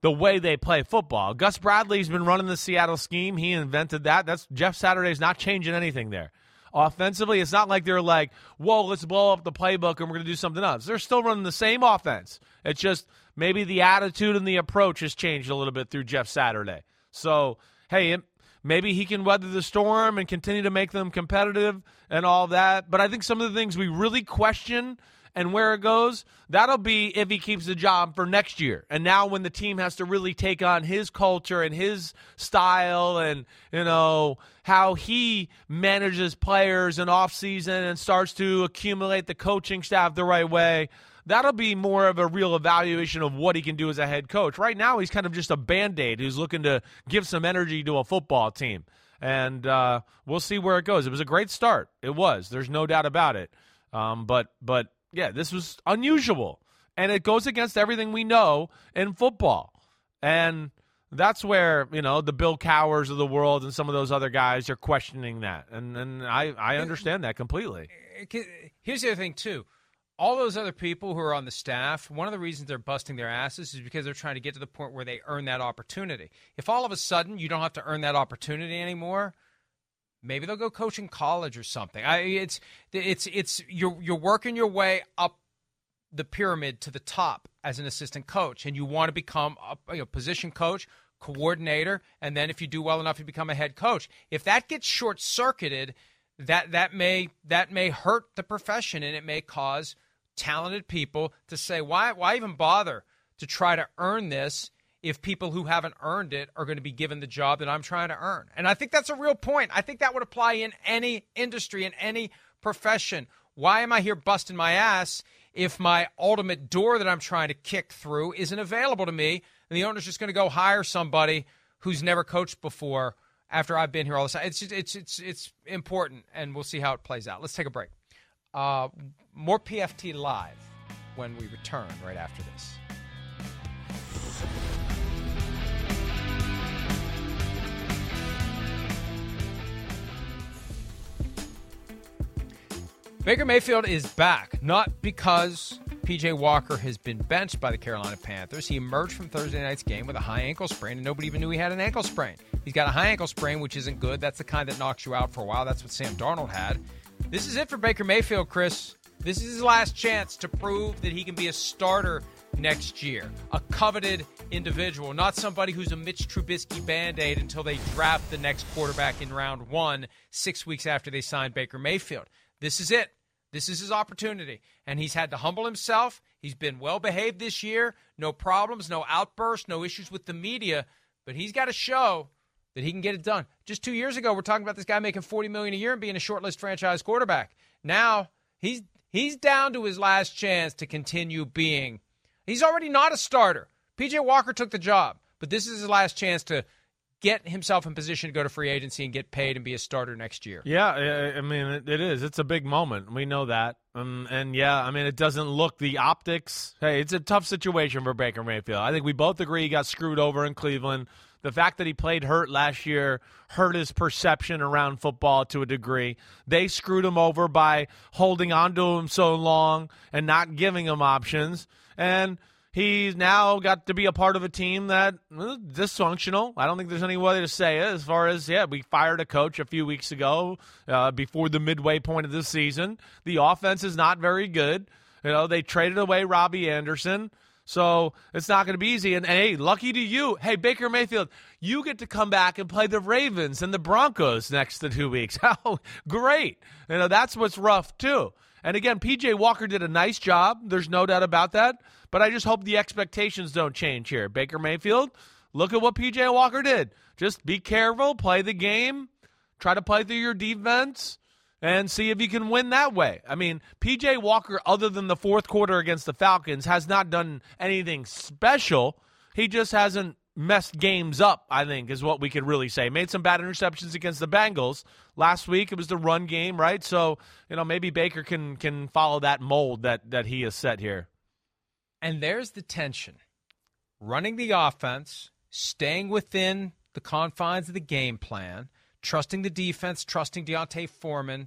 the way they play football. Gus Bradley's been running the Seattle scheme. He invented that. That's Jeff Saturday's not changing anything there. Offensively, it's not like they're like, whoa, let's blow up the playbook and we're going to do something else. They're still running the same offense. It's just maybe the attitude and the approach has changed a little bit through Jeff Saturday. So, hey, maybe he can weather the storm and continue to make them competitive and all that. But I think some of the things we really question and where it goes, that'll be if he keeps the job for next year. And now when the team has to really take on his culture and his style and, you know, how he manages players in offseason and starts to accumulate the coaching staff the right way, that'll be more of a real evaluation of what he can do as a head coach. Right now, he's kind of just a Band-Aid who's looking to give some energy to a football team. And uh, we'll see where it goes. It was a great start. It was. There's no doubt about it. Um, but but yeah, this was unusual, and it goes against everything we know in football. And that's where, you know, the Bill Cowhers of the world and some of those other guys are questioning that. And, and I, I understand that completely. Here's the other thing, too. All those other people who are on the staff, one of the reasons they're busting their asses is because they're trying to get to the point where they earn that opportunity. If all of a sudden you don't have to earn that opportunity anymore, maybe they'll go coach in college or something. I, it's it's it's you're you're working your way up the pyramid to the top as an assistant coach, and you want to become a you know, position coach, coordinator, and then if you do well enough, you become a head coach. If that gets short circuited, that that may that may hurt the profession, and it may cause talented people to say, why why even bother to try to earn this if people who haven't earned it are going to be given the job that I'm trying to earn? And I think that's a real point. I think that would apply in any industry, in any profession. Why am I here busting my ass if my ultimate door that I'm trying to kick through isn't available to me, and the owner's just going to go hire somebody who's never coached before after I've been here all this time? It's just, it's it's it's important, and we'll see how it plays out. Let's take a break. Uh, more P F T Live when we return right after this. Baker Mayfield is back, not because P J Walker has been benched by the Carolina Panthers. He emerged from Thursday night's game with a high ankle sprain, and nobody even knew he had an ankle sprain. He's got a high ankle sprain, which isn't good. That's the kind that knocks you out for a while. That's what Sam Darnold had. This is it for Baker Mayfield, Chris. This is his last chance to prove that he can be a starter next year. A coveted individual, not somebody who's a Mitch Trubisky Band-Aid until they draft the next quarterback in round one, six weeks after they sign Baker Mayfield. This is it. This is his opportunity. And he's had to humble himself. He's been well-behaved this year. No problems, no outbursts, no issues with the media. But he's got to show that he can get it done. Just two years ago, we're talking about this guy making forty million dollars a year and being a short-list franchise quarterback. Now, he's he's down to his last chance to continue being. He's already not a starter. P J Walker took the job. But this is his last chance to get himself in position to go to free agency and get paid and be a starter next year. Yeah, I mean, it, it is. It's a big moment. We know that. Um, and, yeah, I mean, it doesn't look the optics. Hey, it's a tough situation for Baker Mayfield. I think we both agree he got screwed over in Cleveland. The fact that he played hurt last year hurt his perception around football to a degree. They screwed him over by holding on to him so long and not giving him options. And he's now got to be a part of a team that well, dysfunctional. I don't think there's any way to say it as far as, yeah, we fired a coach a few weeks ago uh, before the midway point of the season. The offense is not very good. You know, they traded away Robbie Anderson. So it's not going to be easy. And, and, hey, lucky to you. Hey, Baker Mayfield, you get to come back and play the Ravens and the Broncos next to two weeks. How great. You know, that's what's rough, too. And, again, P J Walker did a nice job. There's no doubt about that. But I just hope the expectations don't change here. Baker Mayfield, look at what P J Walker did. Just be careful, play the game, try to play through your defense, and see if you can win that way. I mean, P J Walker, other than the fourth quarter against the Falcons, has not done anything special. He just hasn't messed games up, I think, is what we could really say. Made some bad interceptions against the Bengals. Last week, it was the run game, right? So, you know, maybe Baker can can follow that mold that, that he has set here. And there's the tension. Running the offense, staying within the confines of the game plan, trusting the defense, trusting Deontay Foreman.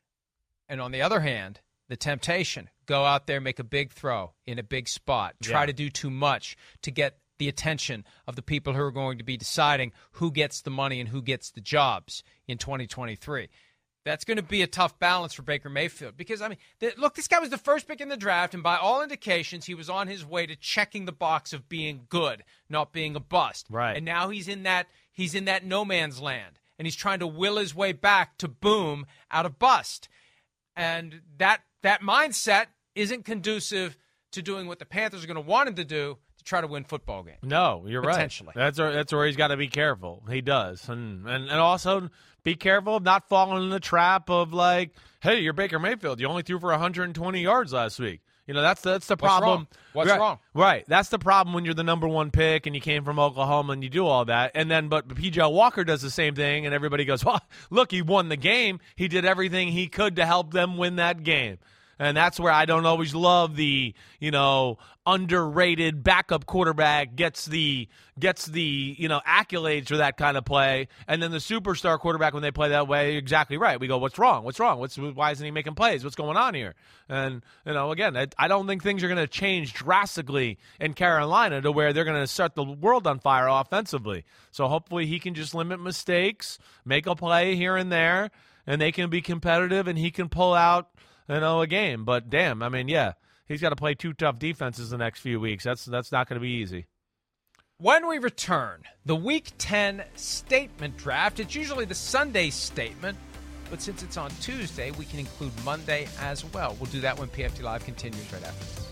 And on the other hand, the temptation, go out there, make a big throw in a big spot, try yeah. to do too much to get the attention of the people who are going to be deciding who gets the money and who gets the jobs in twenty twenty-three. That's going to be a tough balance for Baker Mayfield because, I mean, th- look, this guy was the first pick in the draft, and by all indications, he was on his way to checking the box of being good, not being a bust. Right. And now he's in that he's in that no man's land, and he's trying to will his way back to boom out of bust. And that that mindset isn't conducive to doing what the Panthers are going to want him to do, to try to win football games. No, you're Potentially. right. That's where, that's where he's got to be careful. He does. And, and and also be careful of not falling in the trap of like, hey, you're Baker Mayfield. You only threw for one hundred twenty yards last week. You know, that's that's the problem. What's wrong? What's right, wrong? Right. That's the problem when you're the number one pick and you came from Oklahoma and you do all that. And then, but P J Walker does the same thing and everybody goes, well, look, he won the game. He did everything he could to help them win that game. And that's where I don't always love the, you know, underrated backup quarterback gets the gets the, you know, accolades for that kind of play. And then the superstar quarterback, when they play that way, exactly right. We go, what's wrong? What's wrong? What's why isn't he making plays? What's going on here? And, you know, again, I, I don't think things are going to change drastically in Carolina to where they're going to set the world on fire offensively. So hopefully he can just limit mistakes, make a play here and there, and they can be competitive and he can pull out, you know, a game. But damn, I mean, yeah, he's got to play two tough defenses the next few weeks. That's that's not going to be easy. When we return, the Week ten statement draft. It's usually the Sunday statement, but since it's on Tuesday, we can include Monday as well. We'll do that when P F T Live continues right after this.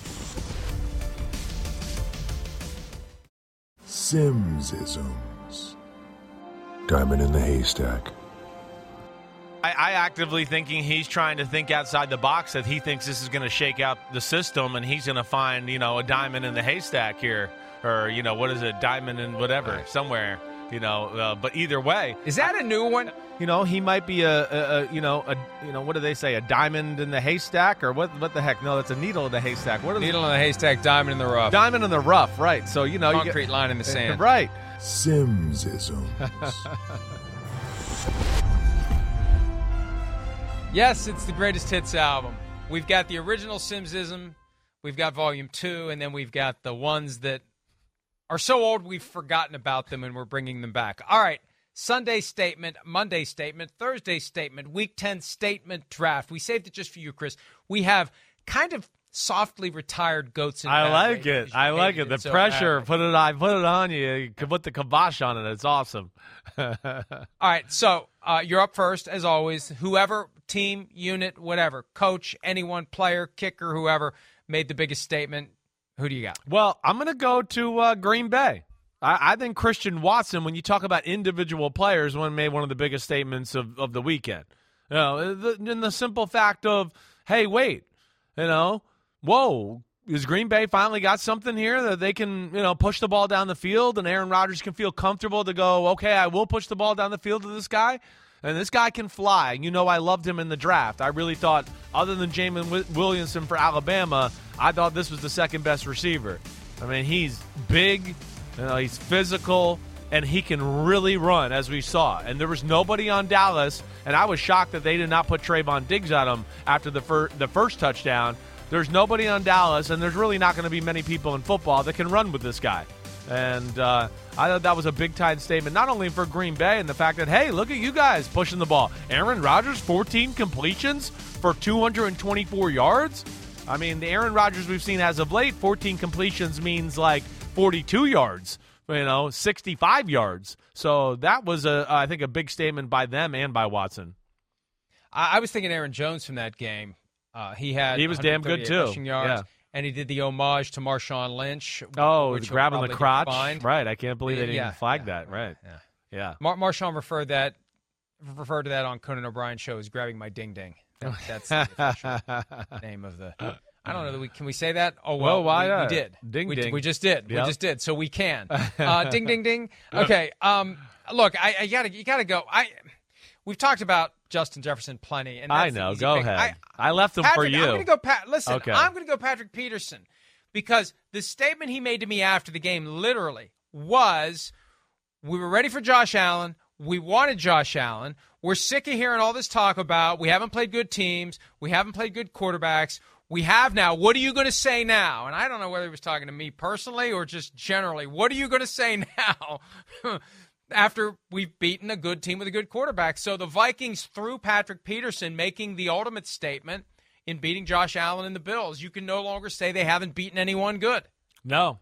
Simsisms. Diamond in the haystack. I, I actively thinking he's trying to think outside the box, that he thinks this is going to shake out the system and he's going to find, you know, a diamond in the haystack here, or, you know, what is it, diamond in whatever, right. somewhere, you know, uh, but either way. Is that a new one? You know, he might be a, a, a you know, a, you know, what do they say, a diamond in the haystack, or what What the heck? No, that's a needle in the haystack. What are Needle in the haystack, diamond in the rough. Diamond in the rough, right. So, you know. Concrete you get, line in the sand. Right. Simsisms. Yes, it's the greatest hits album. We've got the original Simsism, we've got Volume two, and then we've got the ones that are so old we've forgotten about them and we're bringing them back. All right, Sunday statement, Monday statement, Thursday statement, Week ten statement draft. We saved it just for you, Chris. We have kind of softly retired goats in I like it. I like it. The so pressure, badly. put it I put it on you. You can put the kibosh on it. It's awesome. All right, so uh, you're up first, as always. Whoever, team, unit, whatever, coach, anyone, player, kicker, whoever, made the biggest statement. Who do you got? Well, I'm going to go to uh, Green Bay. I, I think Christian Watson, when you talk about individual players, one made one of the biggest statements of, of the weekend. You know, the, in the simple fact of, hey, wait, you know, whoa, is Green Bay finally got something here that they can, you know, push the ball down the field and Aaron Rodgers can feel comfortable to go, okay, I will push the ball down the field to this guy, and this guy can fly. You know, I loved him in the draft. I really thought, other than Jamin Williamson for Alabama, I thought this was the second best receiver. I mean, he's big, you know, he's physical, and he can really run, as we saw. And there was nobody on Dallas, and I was shocked that they did not put Trayvon Diggs on him after the, fir- the first touchdown. There's nobody on Dallas, and there's really not going to be many people in football that can run with this guy. And uh, I thought that was a big-time statement, not only for Green Bay and the fact that, hey, look at you guys pushing the ball. Aaron Rodgers, fourteen completions for two hundred twenty-four yards. I mean, the Aaron Rodgers we've seen as of late, fourteen completions means like forty-two yards, you know, sixty-five yards. So that was, a, I think, a big statement by them and by Watson. I, I was thinking Aaron Jones from that game. Uh, he had he was damn good too. Rushing yards, yeah. And he did the homage to Marshawn Lynch. Oh, which grabbing the crotch. Find. Right. I can't believe they didn't yeah, flag yeah, that. Right. Yeah. Yeah. Mar- Marshawn referred that referred to that on Conan O'Brien's show as grabbing my ding ding. That, that's the official name of the. I don't know that we can we say that. Oh well, well why we, not? we did. Ding we, ding. We just did. Yep. We just did. So we can. Uh, ding ding ding. Okay. Um. Look, I, I gotta you gotta go. I. We've talked about Justin Jefferson plenty, and I know. Go pick. ahead. I, I left him Patrick, for you. I'm going to go. Pat. Listen, okay. I'm going to go Patrick Peterson because the statement he made to me after the game, literally, was, "We were ready for Josh Allen. We wanted Josh Allen. We're sick of hearing all this talk about we haven't played good teams, we haven't played good quarterbacks. we have now. What are you going to say now? And I don't know whether he was talking to me personally or just generally. What are you going to say now after we've beaten a good team with a good quarterback? So the Vikings, through Patrick Peterson, making the ultimate statement in beating Josh Allen and the Bills. You can no longer say they haven't beaten anyone good. No,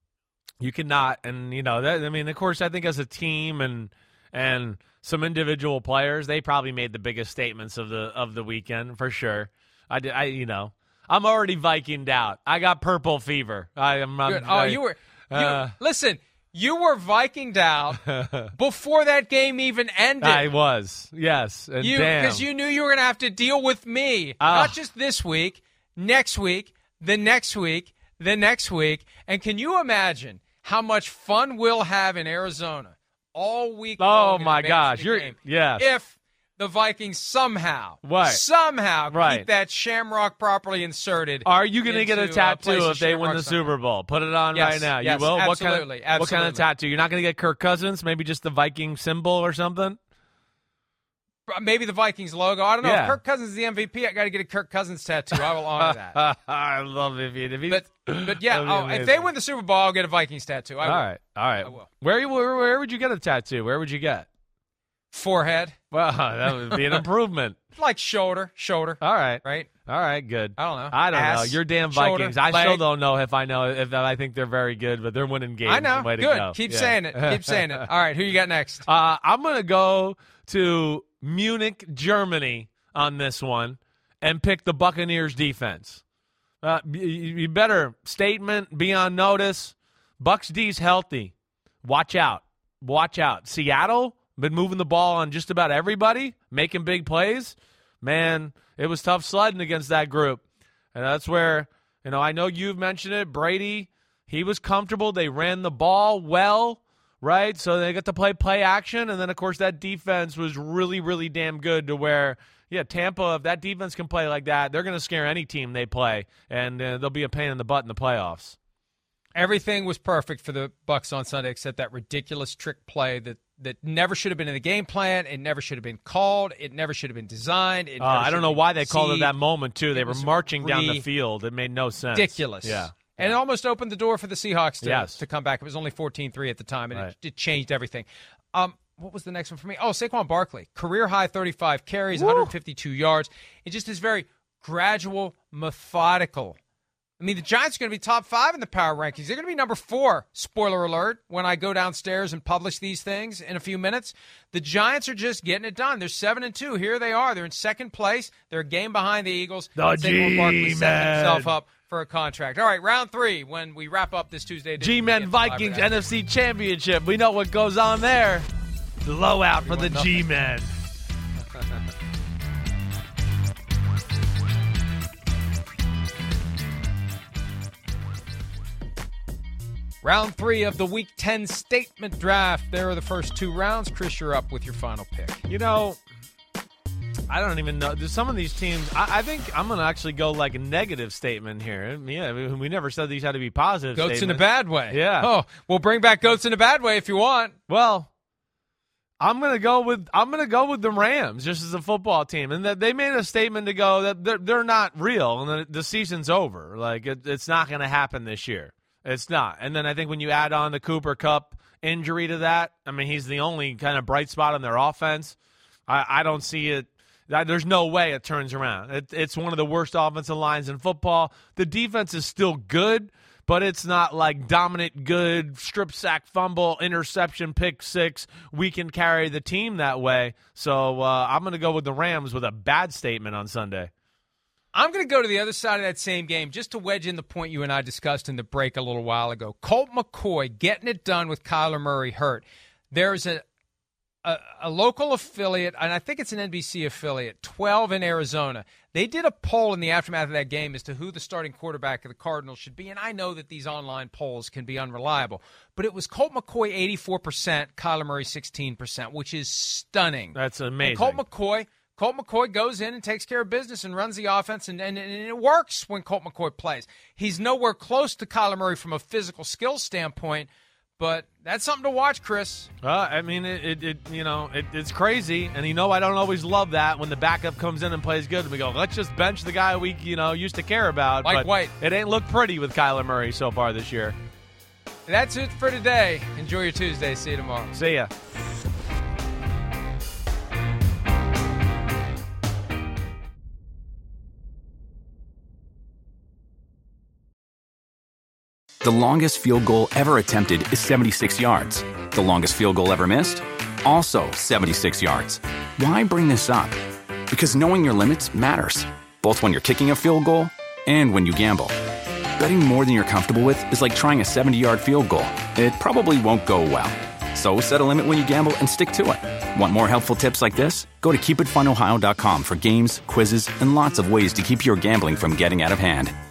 you cannot. And, you know, that, I mean, of course, I think as a team and and some individual players, they probably made the biggest statements of the of the weekend for sure. I did, I you know, I'm already Vikinged out. I got purple fever. I am. Good. I'm, Oh, I, you were. You, uh, listen, you were Vikinged out before that game even ended. I was. Yes. And you damn. because you knew you were going to have to deal with me, Uh, not just this week, next week, the next week, the next week. And can you imagine how much fun we'll have in Arizona all week Oh long in my advance gosh! of the You're game yes. if the Vikings somehow, Right. somehow Right. keep that shamrock properly inserted. Are you going to get a into, uh, tattoo places if they win Shamrock the Sunday. Super Bowl? Put it on Yes, right now. yes, you will. What absolutely, kind of what kind of absolutely. tattoo? You're not going to get Kirk Cousins? Maybe just the Viking symbol or something? Maybe the Vikings logo. I don't know. Yeah. If Kirk Cousins is the M V P, I got to get a Kirk Cousins tattoo. I will honor that. I love it. If, he, if But but yeah, that'd be oh, if amazing. they win the Super Bowl, I'll get a Vikings tattoo. I all will. right, all right. I will. Where, you- where where would you get a tattoo? Where would you get? Forehead, Well, that would be an improvement. like shoulder, shoulder. All right, Right? all right, good. I don't know. I don't know. Ass, You're damn shoulder, Vikings. I leg. still don't know if I know if I think they're very good, but they're winning games. I know. Way to Good. go. Keep Yeah. saying it. Keep saying it. All right, who you got next? Uh, I'm going to go to Munich, Germany on this one and pick the Buccaneers defense. Uh, you, you better statement, be on notice. Bucs D's healthy. Watch out. Watch out. Seattle been moving the ball on just about everybody, making big plays. Man, it was tough sledding against that group. And that's where, you know, I know you've mentioned it. Brady, he was comfortable. They ran the ball well. Right, so they got to play play action, and then, of course, that defense was really, really damn good to where, yeah, Tampa, if that defense can play like that, they're going to scare any team they play, and uh, they'll be a pain in the butt in the playoffs. Everything was perfect for the Bucs on Sunday except that ridiculous trick play that, that never should have been in the game plan. It never should have been called. It never should have been designed. It Uh, never I should don't have know been why they called it conceived. that moment, too. They It were was marching down the field. It made no sense. Ridiculous. Yeah. And it almost opened the door for the Seahawks to, Yes. to come back. It was only fourteen three at the time, and Right. it, it changed everything. Um, what was the next one for me? Oh, Saquon Barkley. Career-high thirty-five carries, one hundred fifty-two yards. It just is very gradual, methodical. I mean, the Giants are going to be top five in the power rankings. They're going to be number four, spoiler alert, when I go downstairs and publish these things in a few minutes. The Giants are just getting it done. They're seven and two. Here they are. They're in second place. They're a game behind the Eagles. The Saquon Barkley setting G-Men. himself up for a contract. All right, round three when we wrap up this Tuesday edition. G-Men Vikings N F C Championship. We know what goes on there. Blowout for the G-Men. Round three of the Week ten statement draft. There are the first two rounds. Chris, you're up with your final pick. You know, I don't even know. There's some of these teams, I, I think I'm going to actually go like a negative statement here. Yeah, we, we never said these had to be positive Goats in a statements. bad way. Yeah. Oh, we'll bring back goats in a bad way if you want. Well, I'm gonna go with I'm gonna go with the Rams just as a football team, and that they made a statement to go that they're they're not real and the, the season's over. Like it, it's not gonna happen this year. It's not. And then I think when you add on the Cooper Kupp injury to that, I mean he's the only kind of bright spot on their offense. I, I don't see it. There's no way it turns around. It, it's one of the worst offensive lines in football. The defense is still good, but it's not like dominant, good, strip sack, fumble, interception, pick six. We can carry the team that way. So uh, I'm going to go with the Rams with a bad statement on Sunday. I'm going to go to the other side of that same game just to wedge in the point you and I discussed in the break a little while ago. Colt McCoy getting it done with Kyler Murray hurt. There's a A, a local affiliate, and I think it's an N B C affiliate, twelve in Arizona. They did a poll in the aftermath of that game as to who the starting quarterback of the Cardinals should be, and I know that these online polls can be unreliable, but it was Colt McCoy eighty-four percent, Kyler Murray sixteen percent, which is stunning. That's amazing. And Colt McCoy, Colt McCoy goes in and takes care of business and runs the offense, and, and, and it works when Colt McCoy plays. He's nowhere close to Kyler Murray from a physical skill standpoint, But that's something to watch, Chris. Uh, I mean, it, it, it you know, it, it's crazy, and you know, I don't always love that when the backup comes in and plays good, and we go, let's just bench the guy we, you know, used to care about. Mike but White. It ain't looked pretty with Kyler Murray so far this year. That's it for today. Enjoy your Tuesday. See you tomorrow. See ya. The longest field goal ever attempted is seventy-six yards. The longest field goal ever missed? Also seventy-six yards. Why bring this up? Because knowing your limits matters, both when you're kicking a field goal and when you gamble. Betting more than you're comfortable with is like trying a seventy-yard field goal. It probably won't go well. So set a limit when you gamble and stick to it. Want more helpful tips like this? Go to keep it fun ohio dot com for games, quizzes, and lots of ways to keep your gambling from getting out of hand.